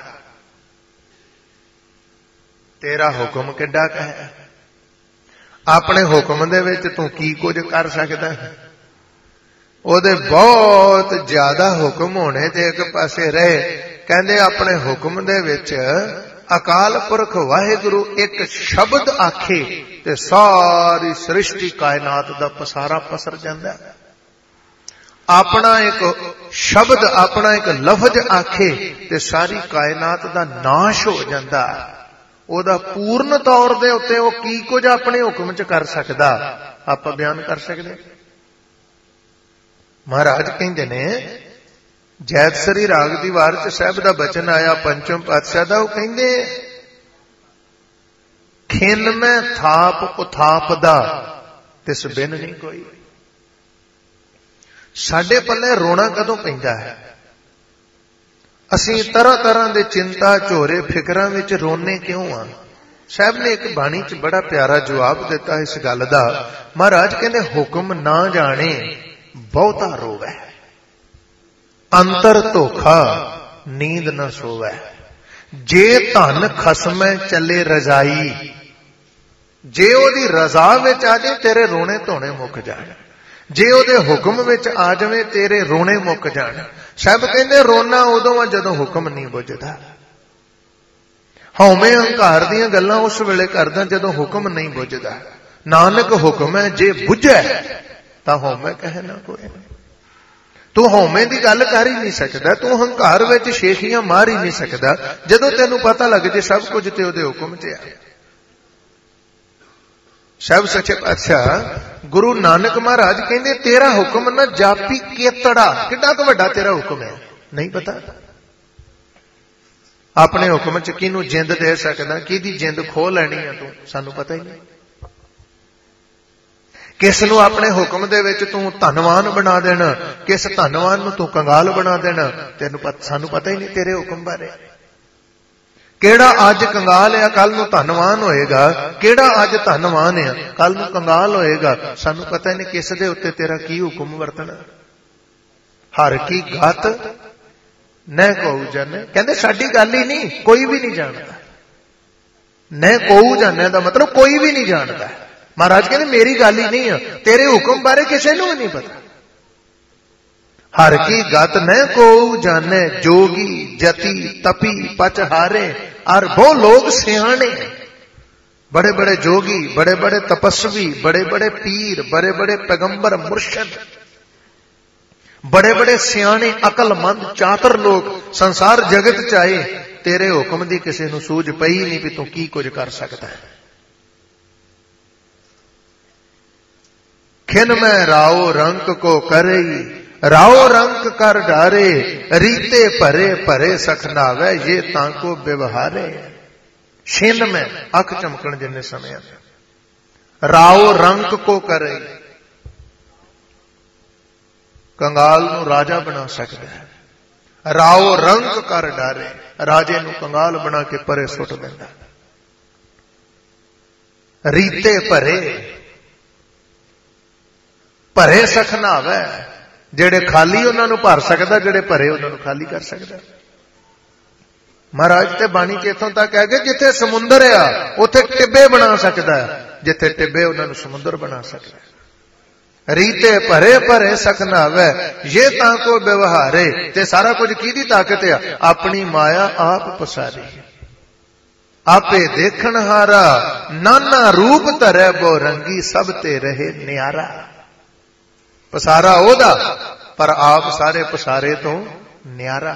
ਤੇਰਾ ਹੁਕਮ ਕਿੱਡਾ ਕੁ ਹੈ। ਆਪਣੇ ਹੁਕਮ ਦੇ ਵਿੱਚ ਤੂੰ ਕੀ ਕੁਝ ਕਰ ਸਕਦਾ ਹੈ। ਉਹਦੇ ਬਹੁਤ ਜ਼ਿਆਦਾ ਹੁਕਮ ਹੋਣੇ ਤੇ ਇੱਕ ਪਾਸੇ ਰਹੇ। ਕਹਿੰਦੇ ਆਪਣੇ ਹੁਕਮ ਦੇ ਵਿੱਚ ਅਕਾਲ ਪੁਰਖ ਵਾਹਿਗੁਰੂ ਇੱਕ ਸ਼ਬਦ ਆਖੇ ਤੇ ਸਾਰੀ ਸ੍ਰਿਸ਼ਟੀ ਕਾਇਨਾਤ ਦਾ ਪਸਾਰਾ ਪਸਰ ਜਾਂਦਾ। ਆਪਣਾ ਇੱਕ ਸ਼ਬਦ, ਆਪਣਾ ਇੱਕ ਲਫ਼ਜ਼ ਆਖੇ ਤੇ ਸਾਰੀ ਕਾਇਨਾਤ ਦਾ ਨਾਸ਼ ਹੋ ਜਾਂਦਾ। ਉਹਦਾ ਪੂਰਨ ਤੌਰ ਦੇ ਉੱਤੇ ਉਹ ਕੀ ਕੁਝ ਆਪਣੇ ਹੁਕਮ ਚ ਕਰ ਸਕਦਾ, ਆਪਾਂ ਬਿਆਨ ਕਰ ਸਕਦੇ। ਮਹਾਰਾਜ ਕਹਿੰਦੇ ਨੇ ਜੈਤਸਰੀ ਰਾਗ ਦੀ ਵਾਰ ਚ ਸਾਹਿਬ ਦਾ ਬਚਨ ਆਇਆ ਪੰਚਮ ਪਾਤਸ਼ਾਹ ਦਾ, ਉਹ ਕਹਿੰਦੇ ਖਿੰਨ ਮੈਂ ਥਾਪ ਉਥਾਪ ਦਾ ਤਿਸ ਬਿਨ ਨਹੀਂ ਕੋਈ। ਸਾਡੇ ਪੱਲੇ ਰੋਣਾ ਕਦੋਂ ਪੈਂਦਾ ਹੈ? ਅਸੀਂ ਤਰ੍ਹਾਂ ਤਰ੍ਹਾਂ ਦੇ ਚਿੰਤਾ ਝੋਰੇ ਫਿਕਰਾਂ ਵਿੱਚ ਰੋਨੇ ਕਿਉਂ ਆ? ਸਾਹਿਬ ਨੇ ਇੱਕ ਬਾਣੀ ਚ ਬੜਾ ਪਿਆਰਾ ਜਵਾਬ ਦਿੱਤਾ ਇਸ ਗੱਲ ਦਾ। ਮਹਾਰਾਜ ਕਹਿੰਦੇ ਹੁਕਮ ਨਾ ਜਾਣੇ ਬਹੁਤਾ ਰੋਵੈ, ਅੰਤਰ ਧੋਖਾ ਨੀਂਦ ਨਾ ਸੋਵੈ। ਜੇ ਧਨ ਖਸਮੈ ਚੱਲੇ ਰਜ਼ਾਈ, ਜੇ ਉਹਦੀ ਰਜ਼ਾ ਵਿੱਚ ਆ ਜੇ ਤੇਰੇ ਰੋਣੇ ਧੋਣੇ ਮੁੱਕ ਜਾਣ। जे ਉਹਦੇ ਹੁਕਮ ਵਿੱਚ ਆ ਜਾਵੇ ਤੇਰੇ ਰੋਣੇ ਮੁੱਕ ਜਾਣ। ਸਭ ਕਹਿੰਦੇ ਰੋਣਾ ਉਦੋਂ ਆ ਜਦੋਂ ਹੁਕਮ ਨਹੀਂ ਬੁੱਝਦਾ। ਹਉਮੈ ਹੰਕਾਰ ਦੀਆਂ ਗੱਲਾਂ ਉਸ ਵੇਲੇ ਕਰਦਾ ਜਦੋਂ ਹੁਕਮ ਨਹੀਂ ਬੁੱਝਦਾ। ਨਾਨਕ ਹੁਕਮ ਹੈ ਜੇ ਬੁੱਝੈ ਤਾਂ ਹਉਮੈ ਕਹੇ ਨਾ ਕੋਈ। ਤੂੰ ਹਉਮੈ ਦੀ ਗੱਲ ਕਰ ਹੀ ਨਹੀਂ ਸਕਦਾ, ਤੂੰ ਹੰਕਾਰ ਵਿੱਚ ਸ਼ੇਖੀਆਂ ਮਾਰ ਹੀ ਨਹੀਂ ਸਕਦਾ ਜਦੋਂ ਤੈਨੂੰ ਪਤਾ ਲੱਗ ਜੇ ਸਭ ਕੁਝ ਤੇ ਉਹਦੇ ਹੁਕਮ 'ਚ ਆ। ਸਭ ਸੱਚੇ ਪਾਤਸ਼ਾਹ ਗੁਰੂ ਨਾਨਕ ਮਹਾਰਾਜ ਕਹਿੰਦੇ ਤੇਰਾ ਹੁਕਮ ਨਾ ਜਾਪੀ ਕੇਤੜਾ। ਕਿੰਨਾ ਕੁ ਵੱਡਾ ਤੇਰਾ ਹੁਕਮ ਹੈ ਨਹੀਂ ਪਤਾ। ਆਪਣੇ ਹੁਕਮ 'ਚ ਕਿਹਨੂੰ ਜਿੰਦ ਦੇ ਸਕਦਾ, ਕਿਹਦੀ ਜਿੰਦ ਖੋਹ ਲੈਣੀ ਆ ਤੂੰ, ਸਾਨੂੰ ਪਤਾ ਹੀ ਨਹੀਂ। ਕਿਸ ਨੂੰ ਆਪਣੇ ਹੁਕਮ ਦੇ ਵਿੱਚ ਤੂੰ ਧਨਵਾਨ ਬਣਾ ਦੇਣਾ, ਕਿਸ ਧਨਵਾਨ ਨੂੰ ਤੂੰ ਕੰਗਾਲ ਬਣਾ ਦੇਣਾ, ਤੈਨੂੰ ਸਾਨੂੰ ਪਤਾ ਹੀ ਨਹੀਂ ਤੇਰੇ ਹੁਕਮ ਬਾਰੇ। ਕਿਹੜਾ ਅੱਜ ਕੰਗਾਲ ਆ ਕੱਲ ਨੂੰ ਧਨਵਾਨ ਹੋਏਗਾ, ਕਿਹੜਾ ਅੱਜ ਧਨਵਾਨ ਆ ਕੱਲ ਨੂੰ ਕੰਗਾਲ ਹੋਏਗਾ, ਸਾਨੂੰ ਪਤਾ ਹੀ ਨਹੀਂ ਕਿਸ ਦੇ ਉੱਤੇ ਤੇਰਾ ਕੀ ਹੁਕਮ ਵਰਤਣਾ। ਹਰ ਕੀ ਗਤ ਨਹਿ ਕਉ ਜਾਣੈ। ਕਹਿੰਦੇ ਸਾਡੀ ਗੱਲ ਹੀ ਨਹੀਂ, ਕੋਈ ਵੀ ਨਹੀਂ ਜਾਣਦਾ। ਨਹਿ ਕਉ ਜਾਣੈ ਦਾ ਮਤਲਬ ਕੋਈ ਵੀ ਨਹੀਂ ਜਾਣਦਾ। ਮਹਾਰਾਜ ਕਹਿੰਦੇ ਮੇਰੀ ਗੱਲ ਹੀ ਨਹੀਂ ਆ, ਤੇਰੇ ਹੁਕਮ ਬਾਰੇ ਕਿਸੇ ਨੂੰ ਵੀ ਨਹੀਂ ਪਤਾ। ਹਰ ਕੀ ਗਤ ਨਹਿ ਕਉ ਜਾਣੈ ਜੋਗੀ ਜਤੀ ਤਪੀ ਪਚਹਾਰੇ। ਔਰ ਬਹੁ ਲੋग ਸਿਆਣੇ, बड़े बड़े जोगी, बड़े बड़े तपस्वी, बड़े बड़े पीर, बड़े बड़े पैगंबर मुर्शद, बड़े बड़े सियाने अकलमंद चातर लोग संसार जगत चाहे तेरे हुक्म दी किसी नूं सूझ पई नहीं भी तू की कुछ कर सकता है। खिन में राओ रंक को करे, राओ रंक कर डारे, रीते भरे भरे सखनावे ये तांको व्यवहारे। छिन में अख चमकण जिन्ने समय राओ रंक को करे, कंगाल नूं राजा बना सकता है। राओ रंक कर डारे, राजे नूं कंगाल बना के परे सुट देंदा। रीते भरे भरे सखनावे, जेड़े खाली उन्हां नूं भर सकदा, जेड़े भरे उन्हां नूं खाली कर सकदा। महाराज ते बाणी च इत्थों तक है कि जिथे समुंदर आ उथे टिब्बे बना सकदा है, जिथे टिब्बे उन्हां नूं समुंदर बना सकदा है। रीते भरे भरे सखनावे ये ताको व्यवहारे। ते सारा कुछ किहदी ताकत आ? अपनी माया आप पसारी। आपे देखण हारा नाना रूप धरे बो रंगी, सब ते रहे न्यारा। पसारा ओदा पर आप सारे पसारे तो न्यारा।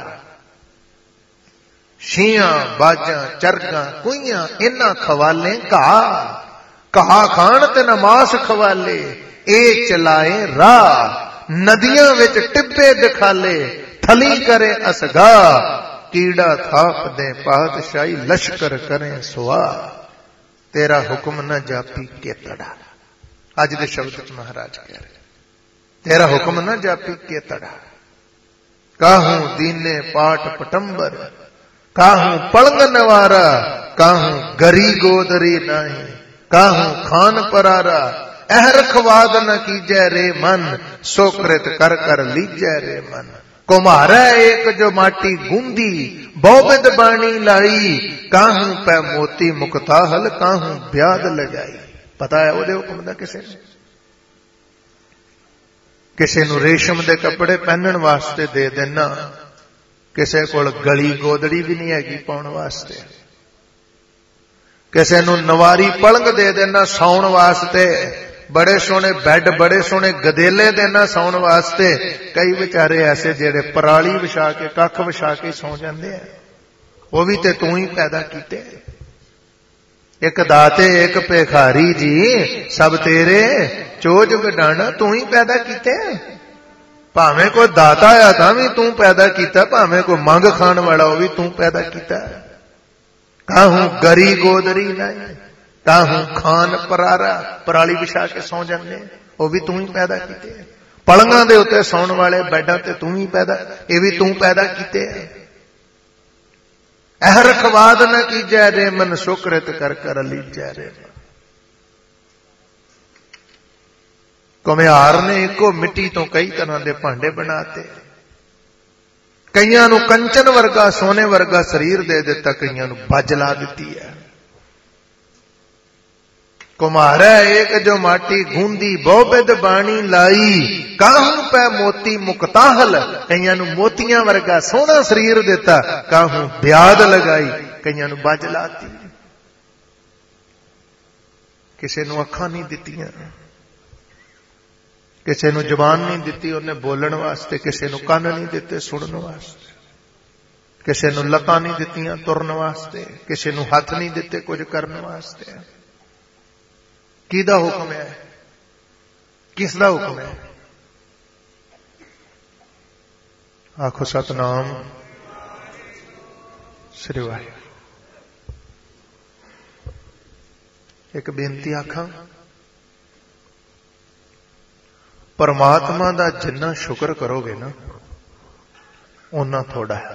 छियां बाजां चरगां कुइयां इन्हां खवाले घा, घा खाण ते नमास खवाले, ए चलाए राह नदियां विच टिब्बे दिखाले, थली करे असगा, कीड़ा थाप दे पातशाही लश्कर करे सुआ। तेरा हुक्म न जापी केतड़ा। अज दे शब्द च महाराज कह रहे तेरा हुक्म न जापी केतड़ा। काहू दीने पाठ पटंबर, काहू पलंग नवारा, काहू गरी गोदरी नाही, काहू खान परारा। एह रखवाद न कीजै रे मन, सोकृत कर कर लीजै रे मन। कुम्हारा एक जो माटी गूंदी, बहुविध बाणी लाई, काहू पै मोती मुक्ताहल, काहू ब्याद लगाई। पता है ਉਹਦੇ ਹੁਕਮ ਦਾ ਕਿਸੇ ਨੂੰ? ਕਿਸੇ ਨੂੰ ਰੇਸ਼ਮ ਦੇ ਕੱਪੜੇ ਪਹਿਨਣ ਵਾਸਤੇ ਦੇ ਦੇਣਾ, ਕਿਸੇ ਕੋਲ ਗਲੀ ਗੋਦੜੀ ਵੀ ਨਹੀਂ ਹੈਗੀ ਪਾਉਣ ਵਾਸਤੇ। ਕਿਸੇ ਨੂੰ ਨਵਾਰੀ ਪਲੰਗ ਦੇ ਦੇਣਾ ਸੌਣ ਵਾਸਤੇ, बड़े सोने बैड, बड़े सोने गदेले देना सौण वास्ते। कई बेचारे ऐसे जेड़े पराली विछा के कख विछा के सौ जाते हैं, वो भी ते तू ही पैदा कीते। एक दाते एक भिखारी जी सब तेरे, चोज वडाना तू ही पैदा कीते। भावें कोई दाता आ तां भी तू पैदा कीता, भावें कोई मंग खाण वाला वो भी तू पैदा कीता। काहू गरी गोदरी नहीं, काहू खान परारा, पराली विछा के सौ जाते वो भी तू ही पैदा कीते। पलंगां दे उत्ते सौण वाले बैडां ते तू ही पैदा, ये भी तू पैदा कीते। एह रखवाद न कीजै रे मन, सुकृत कर कर लीजै रे मन। कुम्हार ने इको मिट्टी तो कई तरह के भांडे बनाते, कईयां नूं कंचन वर्गा सोने वर्गा शरीर दे दिता, कईयां नूं बज ला दिती है। कुम्हारा एक जो माटी गूंदी बहुबिध बाणी लाई, काहू पै मोती मुक्ताहल, कईयां नूं मोतियां वर्गा सोहना शरीर दिता, काहू ब्याद लगाई, कईयां नूं बज लाती। किसे नूं अखां नहीं दित्तियां, किसे नूं जबान नहीं दित्ती उन्हें बोलण वास्ते, किसे नूं कंन नहीं दिते सुणन वास्ते, किसे नूं लत्तां नहीं दित्तियां तुरन वास्ते, किसे नूं हथ नहीं दिते कुछ करन वास्ते। किहदा हुक्म है? किसदा हुक्म है? आखो सतनाम श्री वाहिगुरू। एक बेनती आखां, परमात्मा दा जिन्ना शुक्र करोगे ना उन्ना थोड़ा है,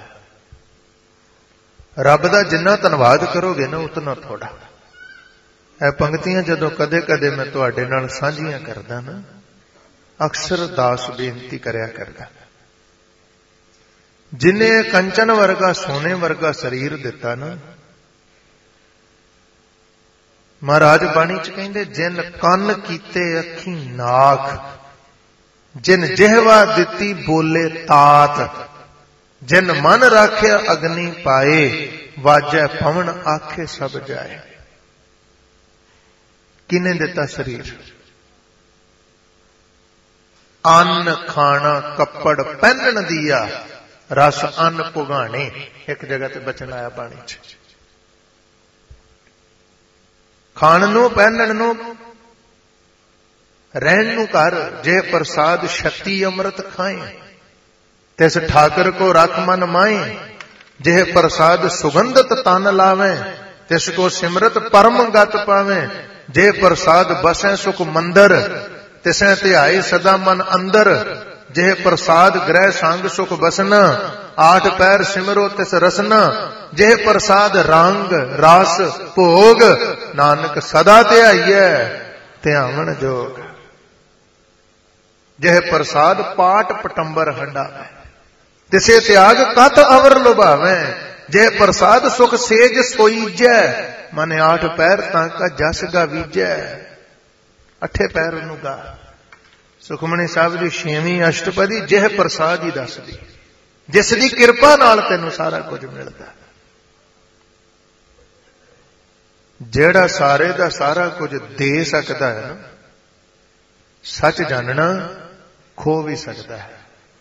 रब दा जिन्ना धन्नवाद करोगे ना उतना थोड़ा। ਇਹ ਪੰਕਤੀਆਂ ਜਦੋਂ ਕਦੇ ਕਦੇ ਮੈਂ ਤੁਹਾਡੇ ਨਾਲ ਸਾਂਝੀਆਂ ਕਰਦਾ ਨਾ, ਅਕਸਰ ਦਾਸ ਬੇਨਤੀ ਕਰਿਆ ਕਰਦਾ, ਜਿਨੇ ਕੰਚਨ ਵਰਗਾ ਸੋਨੇ ਵਰਗਾ ਸਰੀਰ ਦਿੱਤਾ ਨਾ, ਮਹਾਰਾਜ ਬਾਣੀ ਚ ਕਹਿੰਦੇ ਜਿਨ ਕੰਨ ਕੀਤੇ ਅੱਖੀ ਨਾਖ, ਜਿਨ ਜਿਹਵਾ ਦਿੱਤੀ ਬੋਲੇ ਤਾਤ, ਜਿਨ ਮਨ ਰਾਖਿਆ ਅਗਨੀ ਪਾਏ, ਵਾਜੈ ਪਵਨ ਆਖੇ ਸਭ ਜਾਏ। किने दिता शरीर? अन्न खाना कपड़ पहनन दिया, रस अन्न पुगाने। एक जगह ते बचन आया बाणी च, खाण नूं पहनण नूं रहन नूं कर, जे प्रसाद छत्ती अमृत खाए, तिस ठाकर को रख मन माए, जे प्रसाद सुगंधत तन लावे, तिसको सिमरत परम गत पावे, जे प्रसाद बसै सुख मंदर, तिसै ध्याई सदा मन अंदर, जे प्रसाद ग्रह संग सुख बसना, आठ पैर सिमरो तिस रसना, जे प्रसाद रंग रास भोग, नानक सदा ध्याईऐ ध्यावन जोग। जे प्रसाद पाट पटंबर हंडावे, तिसे त्याग कत अवर लुभावे, जे प्रसाद सुख सेज सोईजै, माने आठ पैर ताका जस गा बीजै। अठे पैर नूं गा। सुखमनी साहब जी छेवीं अष्टपदी जिह प्रसाद ही दसदी, जिस दी किरपा नाल तैनूं सारा कुछ मिलदा। जेड़ा सारे दा सारा कुछ दे सकदा है ना, सच जानना खो भी सकदा है।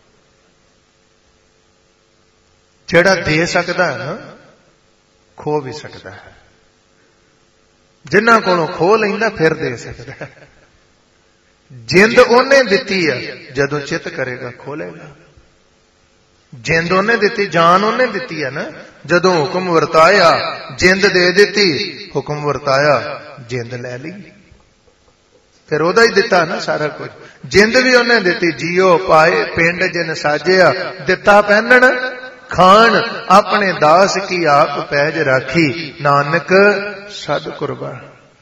जेड़ा दे सकदा है ना, खो भी सकदा है। जिन्हां कोलों खो लैंदा फिर दे सकदा है। जिंद उन्हें दिती है, जदों चित करेगा खोलेगा। जिंद उन्हें दिती, जान उन्हें दिती है ना, जदों हुक्म वरताया जिंद दे दिती, हुक्म वरताया जिंद ले ली, फिर ओदा ही दिता ना सारा कुछ। जिंद भी उन्हें दिती, जियो पाए पिंड जिन साजिया, दिता पहनण खान, अपने दास की आप पैज राखी, नानक सद कुर्बान।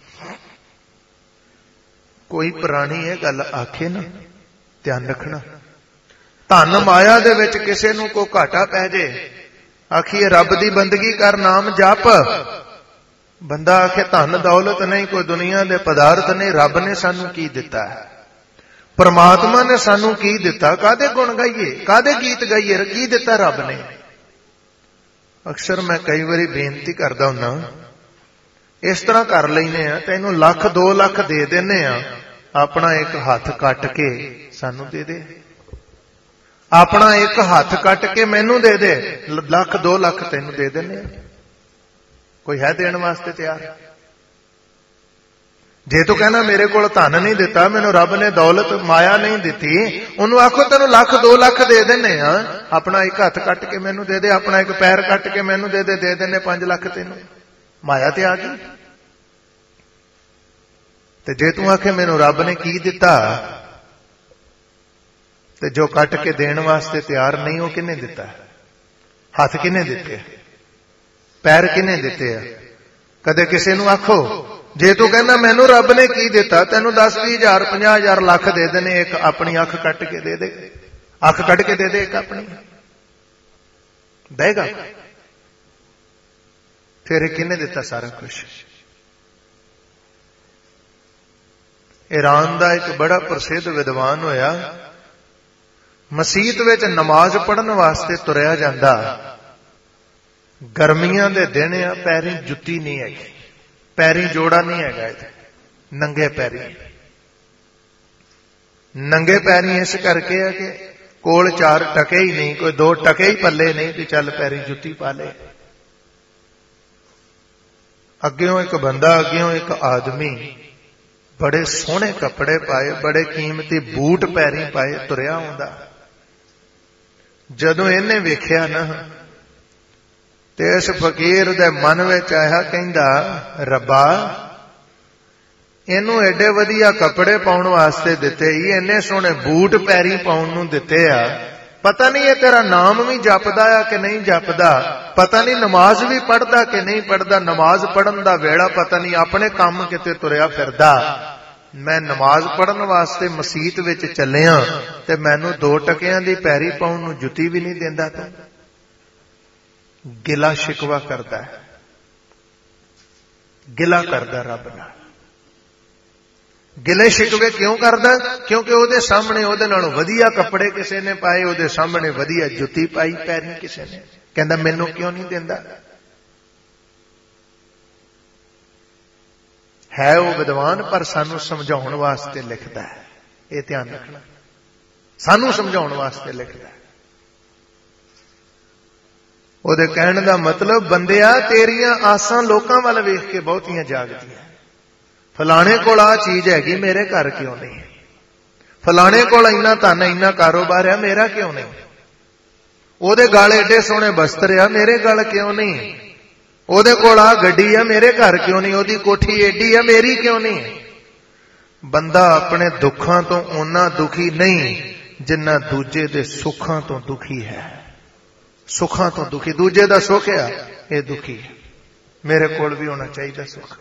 कोई प्राणी ये गल आखे ना, ध्यान रखना, धन माया दे विच किसे नूं कोई घाटा पै जे, आखिए रब दी बंदगी कर नाम जप, बंदा आखे धन दौलत नहीं, कोई दुनिया दे पदार्थ नहीं, रब ने सानू की दिता है, परमात्मा ने सानू की दिता, कादे गुण गाइए, कादे गीत गाइए, की दिता रब ने। अक्सर मैं कई बारी बेनती करदा हुंदा, इस तरह कर लैने आ, तैनूं लख दो लख दे देने आ, अपना एक हाथ कट के सानू दे दे, अपना एक हाथ कट के मैनू दे दे, लख दो लख तैनूं दे देने। कोई है देने वास्ते तैयार? जे तू कहना मेरे को धन नहीं दिता, मैनू रब ने दौलत माया नहीं दिती, उन्होंने आखो तेन लख दो लख दे देने, अपना एक हाथ कट के मैनू दे दे, अपना एक पैर कट के मैनू दे दे, दे देने पांच लख तेन। माया ते आ गई। ते जे तू आखे मैनू रब ने की दिता, ते जो कट के देण वास्ते तैयार नहीं, वो किने दिता? हाथ किने दिते, पैर किने दिते? कदे किसी नू आखो जे तू कहना मैनू रब ने की दिता, तेनू दस भी हजार पंजाह हजार लख दे देने, एक अपनी अख कट के दे दे, अख कट के दे दे एक अपनी, देगा? फिर किने दिता सारा कुछ? ईरान का एक बड़ा प्रसिद्ध विद्वान होया, मसीत विच नमाज पढ़न वास्ते तुरया जांदा, गर्मियां दे दिन आ, पैरी जुत्ती नहीं है, पैरी जोड़ा नहीं है, नंगे पैरी नंगे पैरी इस करके है कि कोल चार टके ही नहीं, कोई दो टके ही पल्ले नहीं कि चल पैरी जुत्ती पा ले। अग्यों एक बंदा, अग्यों एक आदमी बड़े सोहने कपड़े पाए, बड़े कीमती बूट पैरी पाए तुरया आउंदा। जदों इन्हें वेख्या ना ते इस फकीर दे मन विच आया, कहंदा रब्बा इनू एडे वधिया कपड़े पाउण वास्ते दिते ही, इन्ने सोहने बूट पैरी पाउण नूं दिते आ, पता नहीं ये तेरा नाम भी जपदा आ कि नहीं जपदा, पता नहीं नमाज भी पढ़दा कि नहीं पढ़दा, नमाज पढ़न दा वेड़ा पता नहीं, अपने काम किते तुरया फिरदा। मैं नमाज पढ़न वास्ते मसीत विच चलिया ते मैनू दो टकियां दी पैरी पाउण नूं जुत्ती भी नहीं देंदा। तूं गिला शिकवा करदा है, गिला करदा रब नाल। गिले शिकवे क्यों करदा? क्योंकि ओदे सामने ओदे नालों वधिया कपड़े किसी ने पाए, ओदे सामने वधिया जुत्ती पाई पैरी किसी ने, कहंदा मैनू क्यों नहीं देंदा। है वो विद्वान पर सानू समझाउण वास्ते लिखदा है, ये ध्यान रखना, सानू समझाउण वास्ते लिखदा है। ओदे कहण दा मतलब बंदिया तेरियां आसां लोकां वल वेख के बहुतियां जागदियां, फलाने कोल आ चीज हैगी मेरे घर क्यों नहीं, फलाने कोल इन्ना धन इन्ना कारोबार है मेरा क्यों नहीं, ओदे गल एडे सोहने वस्त्र आ मेरे गल क्यों नहीं, ओदे कोल आ गड्डी है मेरे घर क्यों नहीं, ओदी कोठी एडी है मेरी क्यों नहीं। बंदा अपने दुखां तो उन्ना दुखी नहीं जिन्ना दूजे दे सुखां तो दुखी है। सुखां तो दुखी, दूजे दा सुख है ये दुखी है, मेरे कोल भी होना चाहिए सुख।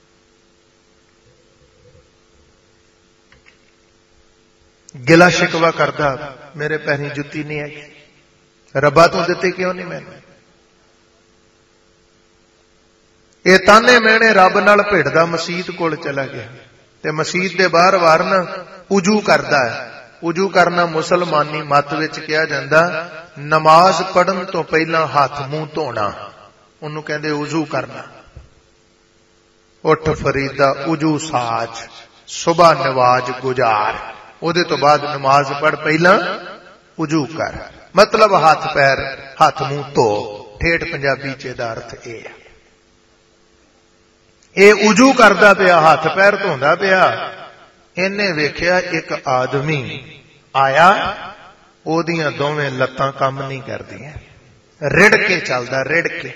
गिला शिकवा करदा मेरे पैरी जुत्ती नहीं है, रब्बा तू दित्ती क्यों नहीं मैनूं। ये ताने मैने रब नाल भिड़दा मसीत कोल चला गया ते मसीत दे बाहर वारन उजू करदा है। उजू करना मुसलमानी मत विच कहा जांदा, नमाज पढ़न तो पहला हाथ मुंह धोना, उन्होंने कहते उजू करना। उठ फरीदा उजू साज, सुबह नवाज गुजार, उहदे तो बाद नमाज पढ़, पहला उजू कर, मतलब हाथ पैर हाथ मुंह धो। ठेठ पंजाबी च इहदा अर्थ यह है। ये उजू करदा पिया, हाथ पैर धोंदा पिया, इन्हें वेख्या एक आदमी आया, ओदियां दोवें लत्तां काम नहीं करदियां, रिड़ के चलदा, रिड़ के।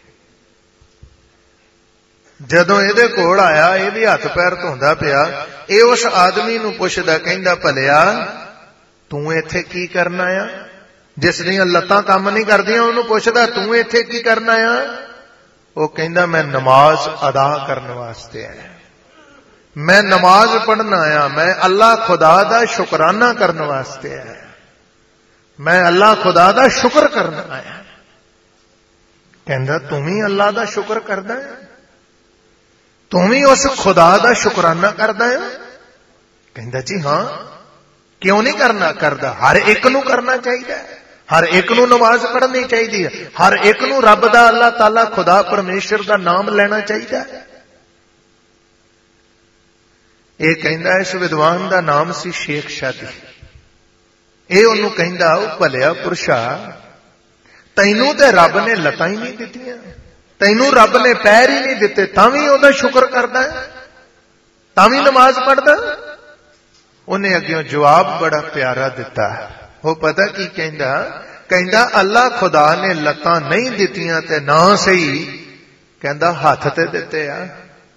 जदों इहदे कोल आया, ये भी हाथ पैर धोंदा पिया, ये उस आदमी नूं पुछदा, कहंदा भलिया तू इत्थे की करना आ? जिस दियां लत्तां काम नहीं करदियां उहनूं पुछदा तू इत्थे की करना आ? वो कहंदा मैं नमाज अदा करने वास्ते आया, मैं नमाज पढ़ना आया, मैं अल्लाह खुदा दा शुकराना करने वास्ते आया, मैं अल्लाह खुदा दा शुक्र करना आया। कहंदा तू भी अल्लाह दा शुक्र करदा है, तू भी उस खुदा दा शुकराना करदा है? कहंदा जी हां, क्यों नहीं करना? करदा, हर एक नूं करना चाहिए, हर एक नूं नमाज पढ़नी चाहिए, हर एक नूं रब दा अल्लाह ताला खुदा परमेश्वर दा नाम लेना चाहिए। ये कहंदा इस विद्वान दा नाम सी शेख शादी। ये ओनू कहंदा भलिया पुरुषा, तैनू ते रब ने लतां ही नहीं दित्तियां, तैनू रब ने पैर ही नहीं दिते, तां भी ओहदा शुक्र करदा है, तां भी नमाज पढ़दा? उन्हें अग्यों जवाब बड़ा प्यारा दिता है। वो पता की कहंदा? कहंदा अल्लाह खुदा ने लतां नहीं दित्तियां ते ना सही, कहंदा हाथ ते दिते आ।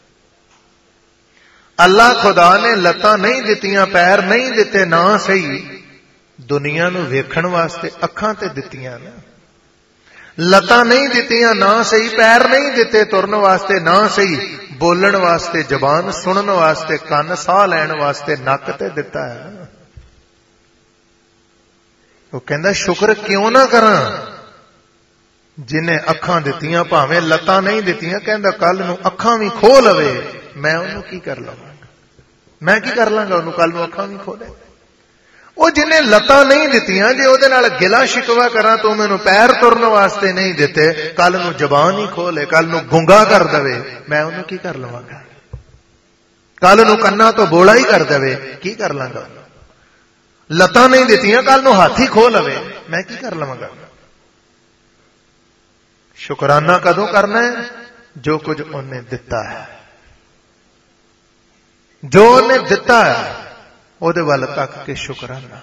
अल्लाह खुदा ने लतां नहीं दित्तियां, पैर नहीं दिते ना सही, दुनिया नूं वेखण वास्ते अखां ते दित्तियां ना। लतां नहीं दित्तियां ना सही, पैर नहीं दिते तुरन वास्ते ना सही, बोलण वास्ते जबान, सुनन वास्ते कन, साह लैण वास्ते नक ते दिता है। वो कहंदा शुक्र क्यों ना करां जिन्हें अखां दित्तियां, भावें लतां नहीं दित्तियां, कहंदा कल नूं अखां भी खो लवे, मैं उहनूं की कर लवांगा। मैं की कर लांगा ਉਹਨੂੰ, ਕੱਲ ਨੂੰ ਅੱਖਾਂ ਵੀ ਖੋਲੇ। ਉਹ ਜਿਹਨੇ ਲੱਤਾਂ ਨਹੀਂ ਦਿੱਤੀਆਂ, ਜੇ ਉਹਦੇ ਨਾਲ ਗਿਲਾ ਸ਼ਿਕਵਾ ਕਰਾਂ ਤੂੰ ਮੈਨੂੰ ਪੈਰ ਤੁਰਨ ਵਾਸਤੇ ਨਹੀਂ ਦਿੱਤੇ, ਕੱਲ ਨੂੰ ਜ਼ਬਾਨ ਹੀ ਖੋਲੇ, ਕੱਲ ਨੂੰ ਗੁੰਗਾ ਕਰ ਦੇਵੇ, ਮੈਂ ਉਹਨੂੰ ਕੀ ਕਰ ਲਵਾਂਗਾ? ਕੱਲ ਨੂੰ ਕੰਨਾਂ ਤੋਂ ਬੋਲਾ ਹੀ ਕਰ ਦੇਵੇ, ਕੀ ਕਰ ਲਾਂਗਾ? ਲੱਤਾਂ ਨਹੀਂ ਦਿੱਤੀਆਂ, ਕੱਲ ਨੂੰ ਹੱਥ ਹੀ ਖੋਹ ਲਵੇ, ਮੈਂ ਕੀ ਕਰ ਲਵਾਂਗਾ? ਸ਼ੁਕਰਾਨਾ ਕਦੋਂ ਕਰਨਾ ਹੈ? ਜੋ ਕੁਝ ਉਹਨੇ ਦਿੱਤਾ ਹੈ, ਜੋ ਉਹਨੇ ਦਿੱਤਾ ਹੈ ਉਹਦੇ ਵੱਲ ਤੱਕ ਕੇ ਸ਼ੁਕਰਾਨਾ।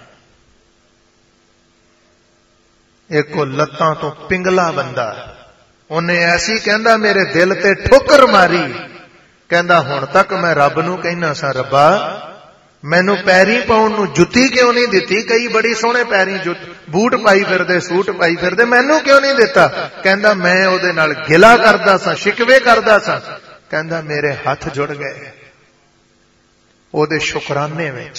ਇੱਕ ਉਹ ਲੱਤਾਂ ਤੋਂ ਪਿੰਗਲਾ ਬੰਦਾ, ਉਹਨੇ ਐਸੀ ਕਹਿੰਦਾ ਮੇਰੇ ਦਿਲ ਤੇ ਠੋਕਰ ਮਾਰੀ, ਕਹਿੰਦਾ ਹੁਣ ਤੱਕ ਮੈਂ ਰੱਬ ਨੂੰ ਕਹਿਣਾ ਸਾਂ, ਰੱਬਾ ਮੈਨੂੰ ਪੈਰੀ ਪਾਉਣ ਨੂੰ ਜੁੱਤੀ ਕਿਉਂ ਨਹੀਂ ਦਿੱਤੀ? ਕਈ ਬੜੀ ਸੋਹਣੇ ਪੈਰੀ ਬੂਟ ਪਾਈ ਫਿਰਦੇ, ਸੂਟ ਪਾਈ ਫਿਰਦੇ, ਮੈਨੂੰ ਕਿਉਂ ਨਹੀਂ ਦਿੱਤਾ? ਕਹਿੰਦਾ ਮੈਂ ਉਹਦੇ ਨਾਲ ਗਿਲਾ ਕਰਦਾ ਸਾਂ, ਸ਼ਿਕਵੇ ਕਰਦਾ ਸਾਂ। ਕਹਿੰਦਾ ਮੇਰੇ ਹੱਥ ਜੁੜ ਗਏ ਉਹਦੇ ਸ਼ੁਕਰਾਨੇ ਵਿੱਚ,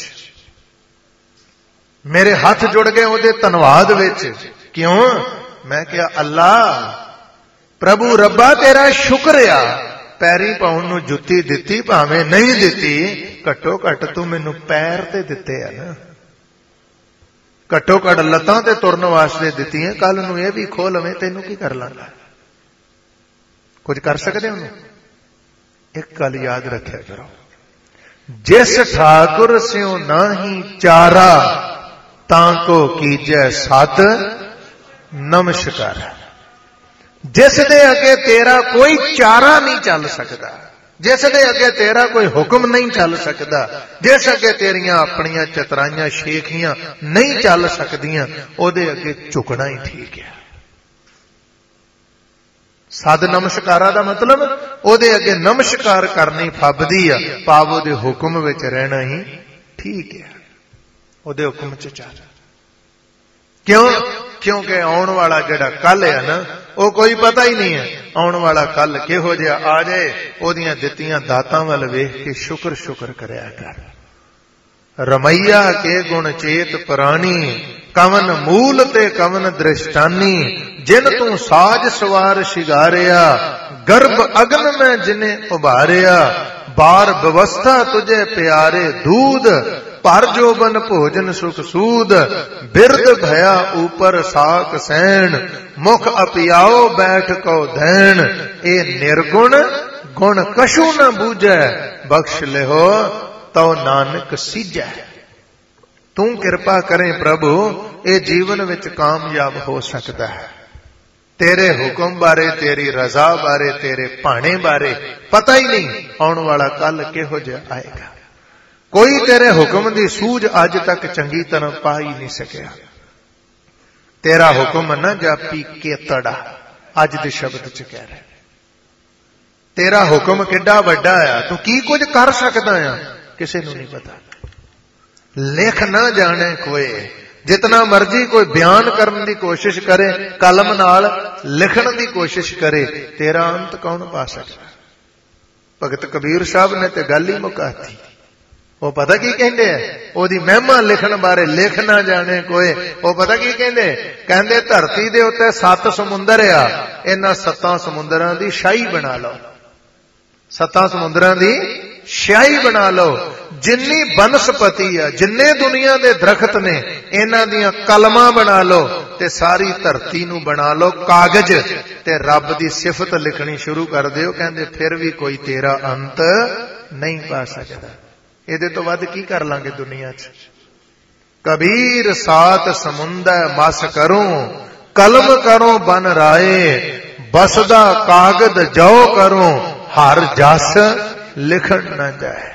ਮੇਰੇ ਹੱਥ ਜੁੜ ਗਏ ਉਹਦੇ ਧੰਨਵਾਦ ਵਿੱਚ। ਕਿਉਂ? ਮੈਂ ਕਿਹਾ ਅੱਲਾ ਪ੍ਰਭੂ ਰੱਬਾ ਤੇਰਾ ਸ਼ੁਕਰ ਆ, ਪੈਰੀ ਪਾਉਣ ਨੂੰ ਜੁੱਤੀ ਦਿੱਤੀ, ਭਾਵੇਂ ਨਹੀਂ ਦਿੱਤੀ, ਘੱਟੋ ਘੱਟ ਤੂੰ ਮੈਨੂੰ ਪੈਰ ਤੇ ਦਿੱਤੇ ਆ ਨਾ, ਘੱਟੋ ਘੱਟ ਲੱਤਾਂ ਤੇ ਤੁਰਨ ਵਾਸਤੇ ਦਿੱਤੀਆਂ, ਕੱਲ ਨੂੰ ਇਹ ਵੀ ਖੋਹ ਲਵੇਂ, ਤੈਨੂੰ ਕੀ ਕਰ ਲਾਂਗਾ? ਕੁਝ ਕਰ ਸਕਦੇ ਉਹਨੂੰ? ਇੱਕ ਗੱਲ ਯਾਦ ਰੱਖਿਆ ਕਰੋ, ਜਿਸ ਠਾकुर ਸਿਉ ਨਾਹੀ ਚਾਰਾ, ਤਾਂ ਕੋ ਕੀਜੈ ਸਤ ਨਮਸਕਾਰ। ਜਿਸ ਦੇ ਅੱਗੇ ਤੇਰਾ ਕੋਈ ਚਾਰਾ ਨਹੀਂ ਚੱਲ ਸਕਦਾ, ਜਿਸ ਦੇ ਅੱਗੇ ਤੇਰਾ ਕੋਈ ਹੁਕਮ ਨਹੀਂ ਚੱਲ ਸਕਦਾ, ਜਿਸ ਅੱਗੇ ਤੇਰੀਆਂ ਆਪਣੀਆਂ ਚਤਰਾਈਆਂ ਸ਼ੇਖੀਆਂ ਨਹੀਂ ਚੱਲ ਸਕਦੀਆਂ, ਉਹਦੇ ਅੱਗੇ ਝੁਕਣਾ ਹੀ ਠੀਕ ਹੈ। ਸਦ ਨਮਸਕਾਰਾ ਦਾ ਮਤਲਬ ਉਹਦੇ ਅੱਗੇ ਨਮਸਕਾਰ ਕਰਨੀ ਫੱਬਦੀ ਆ, ਭਾਵ ਉਹਦੇ ਹੁਕਮ ਵਿੱਚ ਰਹਿਣਾ ਹੀ ਠੀਕ ਹੈ, ਉਹਦੇ ਹੁਕਮ ਚ ਚੱਲ। ਕਿਉਂ? ਕਿਉਂਕਿ ਆਉਣ ਵਾਲਾ ਜਿਹੜਾ ਕੱਲ ਹੈ ਨਾ, ਉਹ ਕੋਈ ਪਤਾ ਹੀ ਨਹੀਂ ਹੈ। ਆਉਣ ਵਾਲਾ ਕੱਲ ਕਿਹੋ ਜਿਹਾ ਆ ਜਾਏ, ਉਹਦੀਆਂ ਦਿੱਤੀਆਂ ਦਾਤਾਂ ਵੱਲ ਵੇਖ ਕੇ ਸ਼ੁਕਰ ਸ਼ੁਕਰ ਕਰਿਆ ਕਰ। ਰਮਈਆ ਕੇ ਗੁਣ ਚੇਤ ਪ੍ਰਾਣੀ, ਕਵਨ ਮੂਲ ਤੇ ਕਵਨ ਦ੍ਰਿਸ਼ਟਾਨੀ। ਜਿਨ ਤੂੰ ਸਾਜ ਸਵਾਰ ਸ਼ਿਗਾਰਿਆ, ਗਰਭ ਅਗਨ ਮੈਂ ਜਿਨੇ ਉਭਾਰਿਆ। ਬਾਰ ਵਿਵਸਥਾ ਤੁਝੇ ਪਿਆਰੇ ਦੂਧ, ਪਰ ਜੋਬਨ ਭੋਜਨ ਸੁਖ ਸੂਦ। ਬਿਰਦ ਭਇਆ ਉਪਰ ਸਾਕ ਸੈਣ, ਮੁਖ ਅਪਿਆਓ ਬੈਠ ਕੋ ਧੈਣ। ਇਹ ਨਿਰਗੁਣ ਗੁਣ ਕਛੂ ਨ ਬੂਝੈ, ਬਖਸ਼ ਲਿਹੋ ਤਉ ਨਾਨਕ ਸੀਜੈ। ਤੂੰ ਕਿਰਪਾ ਕਰੇ ਪ੍ਰਭੂ, ਇਹ ਜੀਵਨ ਵਿੱਚ ਕਾਮਯਾਬ ਹੋ ਸਕਦਾ ਹੈ। ਤੇਰੇ ਹੁਕਮ ਬਾਰੇ, ਤੇਰੀ ਰਜ਼ਾ ਬਾਰੇ, ਤੇਰੇ ਭਾਣੇ ਬਾਰੇ ਪਤਾ ਹੀ ਨਹੀਂ ਆਉਣ ਵਾਲਾ ਕੱਲ ਕਿਹੋ ਜਿਹਾ ਆਏਗਾ। ਕੋਈ ਤੇਰੇ ਹੁਕਮ ਦੀ ਸੂਝ ਅੱਜ ਤੱਕ ਚੰਗੀ ਤਰ੍ਹਾਂ ਪਾ ਹੀ ਨਹੀਂ ਸਕਿਆ। ਤੇਰਾ ਹੁਕਮ ਨਾ ਜਾਪੀ ਕੇਤੜਾ, ਅੱਜ ਦੇ ਸ਼ਬਦ ਚ ਕਹਿ ਰਿਹਾ। ਤੇਰਾ ਹੁਕਮ ਕਿੱਡਾ ਵੱਡਾ ਆ, ਤੂੰ ਕੀ ਕੁਝ ਕਰ ਸਕਦਾ ਆ, ਕਿਸੇ ਨੂੰ ਨਹੀਂ ਪਤਾ। ਲਿਖ ਨਾ ਜਾਣੇ ਕੋਏ, ਜਿਤਨਾ ਮਰਜੀ ਕੋਈ ਬਿਆਨ ਕਰਨ ਦੀ ਕੋਸ਼ਿਸ਼ ਕਰੇ, ਕਲਮ ਨਾਲ ਲਿਖਣ ਦੀ ਕੋਸ਼ਿਸ਼ ਕਰੇ, ਤੇਰਾ ਅੰਤ ਕੌਣ ਪਾ ਸਕਦਾ? ਭਗਤ ਕਬੀਰ ਸਾਹਿਬ ਨੇ ਤੇ ਗੱਲ ਹੀ ਮੁਕਾਤੀ। ਉਹ ਪਤਾ ਕੀ ਕਹਿੰਦੇ ਆ ਉਹਦੀ ਮਹਿਮਾ ਲਿਖਣ ਬਾਰੇ, ਲਿਖ ਨਾ ਜਾਣੇ ਕੋਏ। ਉਹ ਪਤਾ ਕੀ ਕਹਿੰਦੇ? ਕਹਿੰਦੇ ਧਰਤੀ ਦੇ ਉੱਤੇ ਸੱਤ ਸਮੁੰਦਰ ਆ, ਇਹਨਾਂ ਸੱਤਾਂ ਸਮੁੰਦਰਾਂ ਦੀ ਸ਼ਾਹੀ ਬਣਾ ਲਓ। ਸੱਤਾਂ ਸਮੁੰਦਰਾਂ ਦੀ ਸ਼ਾਹੀ ਬਣਾ ਲਓ। ਜਿੰਨੀ ਬਨਸਪਤੀ ਆ, ਜਿੰਨੇ ਦੁਨੀਆ ਦੇ ਦਰਖਤ ਨੇ, ਇਹਨਾਂ ਦੀਆਂ ਕਲਮਾਂ ਬਣਾ ਲਓ ਤੇ ਸਾਰੀ ਧਰਤੀ ਨੂੰ ਬਣਾ ਲਓ ਕਾਗਜ਼, ਤੇ ਰੱਬ ਦੀ ਸਿਫਤ ਲਿਖਣੀ ਸ਼ੁਰੂ ਕਰ ਦਿਓ। ਕਹਿੰਦੇ ਫਿਰ ਵੀ ਕੋਈ ਤੇਰਾ ਅੰਤ ਨਹੀਂ ਪਾ ਸਕਦਾ। ਇਹਦੇ ਤੋਂ ਵੱਧ ਕੀ ਕਰ ਲਾਂਗੇ ਦੁਨੀਆ 'ਚ? ਕਬੀਰ ਸਾਤ ਸਮੁੰਦਰ ਮਸ ਕਰੂੰ, ਕਲਮ ਕਰੋ ਬਨ ਰਾਏ। ਬਸਦਾ ਕਾਗਦ ਜੋ ਕਰੂੰ, ਹਰ ਜਸ ਲਿਖਣ ਨਾ ਜਾਏ।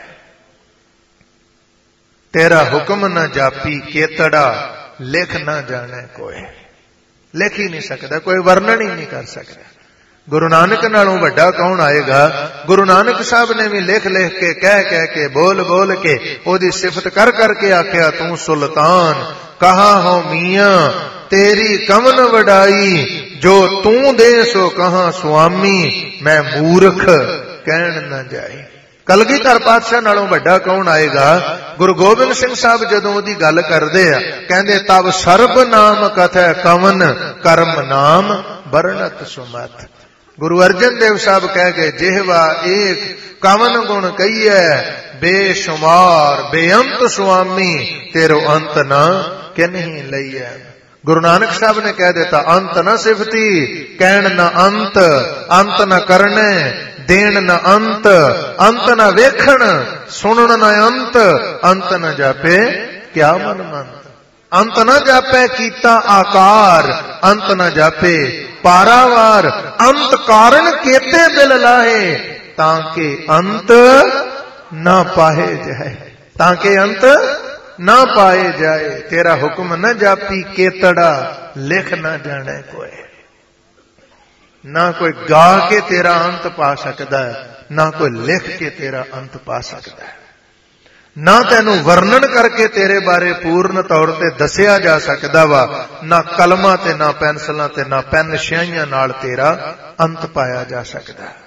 ਤੇਰਾ ਹੁਕਮ ਨਾ ਜਾਪੀ ਕੇਤੜਾ, ਲਿਖ ਨਾ ਜਾਣੇ ਕੋਏ। ਲਿਖ ਹੀ ਨਹੀਂ ਸਕਦਾ, ਕੋਈ ਵਰਣਨ ਹੀ ਨਹੀਂ ਕਰ ਸਕਦਾ। ਗੁਰੂ ਨਾਨਕ ਨਾਲੋਂ ਵੱਡਾ ਕੌਣ ਆਏਗਾ? ਗੁਰੂ ਨਾਨਕ ਸਾਹਿਬ ਨੇ ਵੀ ਲਿਖ ਲਿਖ ਕੇ, ਕਹਿ ਕਹਿ ਕੇ, ਬੋਲ ਬੋਲ ਕੇ ਉਹਦੀ ਸਿਫਤ ਕਰ ਕਰਕੇ ਆਖਿਆ, ਤੂੰ ਸੁਲਤਾਨ ਕਹਾ ਹੋ ਮੀਆਂ, ਤੇਰੀ ਕਵਨ ਵਡਾਈ। ਜੋ ਤੂੰ ਦੇ ਸੋ ਕਹਾ ਸੁਆਮੀ, ਮੈਂ ਮੂਰਖ ਕਹਿਣ ਨਾ ਜਾਈ। ਕਲਗੀਧਰ ਪਾਤਸ਼ਾਹ ਨਾਲੋਂ ਵੱਡਾ ਕੌਣ ਆਏਗਾ? ਗੁਰੂ ਗੋਬਿੰਦ ਸਿੰਘ ਸਾਹਿਬ ਜਦੋਂ ਉਹਦੀ ਗੱਲ ਕਰਦੇ ਆ, ਕਹਿੰਦੇ ਤਬ ਸਰਬ ਨਾਮ ਕਥੈ ਕਵਨ, ਕਰਮ ਨਾਮ ਵਰਣਤ ਸੁਮਤ। गुरु अर्जन देव साहब कह गए, जेहवा एक कवन गुण कहिए, बेशुमार बेअंत स्वामी, तेरो अंत न किन्हीं लईए। गुरु नानक साहब ने कह देता, अंत न सिफती, कहन न अंत, अंत न करने, देन न अंत, अंत न वेखण, सुनन न अंत, अंत न जापे क्या मन मंत। अंत न जापे कीता आकार, अंत न जापे पारावार, अंत कारण केते दिल लाहे, ताके अंत न पाए जाए, ताके अंत न पाए जाए। तेरा हुक्म न जापी केतड़ा, लिख न जाने कोई। ना कोई गा के तेरा अंत पा सकता है, ना कोई लिख के तेरा अंत पा सकता है, ना तेनू वर्णन करके तेरे बारे पूर्ण तौर ते दसिया जा सकता वा, ना कलमा ते ना पेंसिलां ते ना पेन स्याहियां नाल तेरा अंत पाया जा सकता है।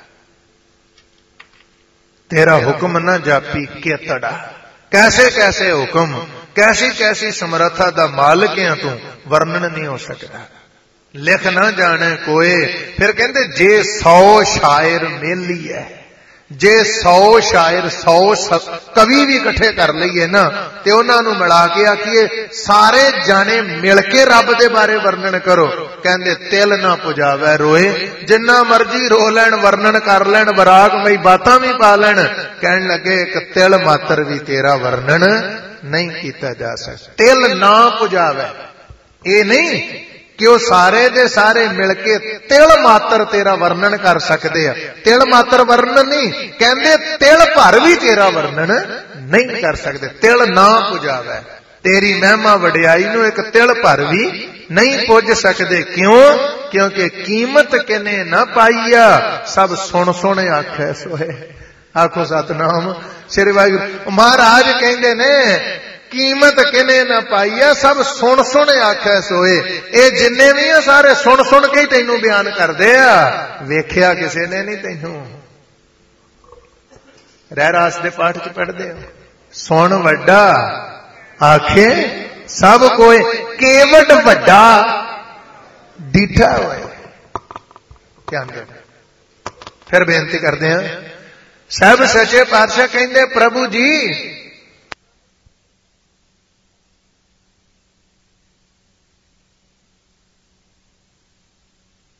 तेरा हुक्म न जापी केतड़ा, कैसे कैसे हुक्म, कैसी कैसी समर्था दा मालिक है तू, वर्णन नहीं हो सकता। लिख ना जाने कोई। फिर कहते जे सौ शायर मेली है, जे सौ शायर सौ कवि भी इकट्ठे कर लईए ना, ते उन्होंने मिला के आखिए सारे जाने मिल के रब दे बारे वर्णन करो, कहते तिल ना पुजावे रोए, जिन्ना मर्जी रो लैन, वर्णन कर लैन, वराग मई बातां भी पा लैन, कहन लगे एक तिल मात्र भी तेरा वर्णन नहीं किया जा सकता। तिल ना पुजावे, ये नहीं कि वो सारे दे सारे मिलके तिल मात्र तेरा वर्णन कर सकते हैं। तिल मात्र वर्णन नहीं कहते, तिल भर भी तेरा वर्णन नहीं कर सकते। तिल ना पुजावे, तेरी महिमा वडियाई नू एक तिल भर भी नहीं पुज सकते। क्यों? क्योंकि कीमत किने ना पाईया, सब सुन सुन आखे सोए। आखो सतनाम श्री वाहिगुरू। महाराज कहते ने कीमत किने ना पाईया, सब सुन सुन आखे सोए। ये जिन्ने भी आ सारे सुन सुन के ही तैनू बयान करदे आ, वेख्या किसी ने नहीं तैनू। रहरास दे पाठ च पढ़दे हो, सुन वड्डा आखे सब कोई, केवट वड्डा डिठा होए। ध्यान दे। फिर बेनती करते हैं, सब सचे पातशाह कहते प्रभु जी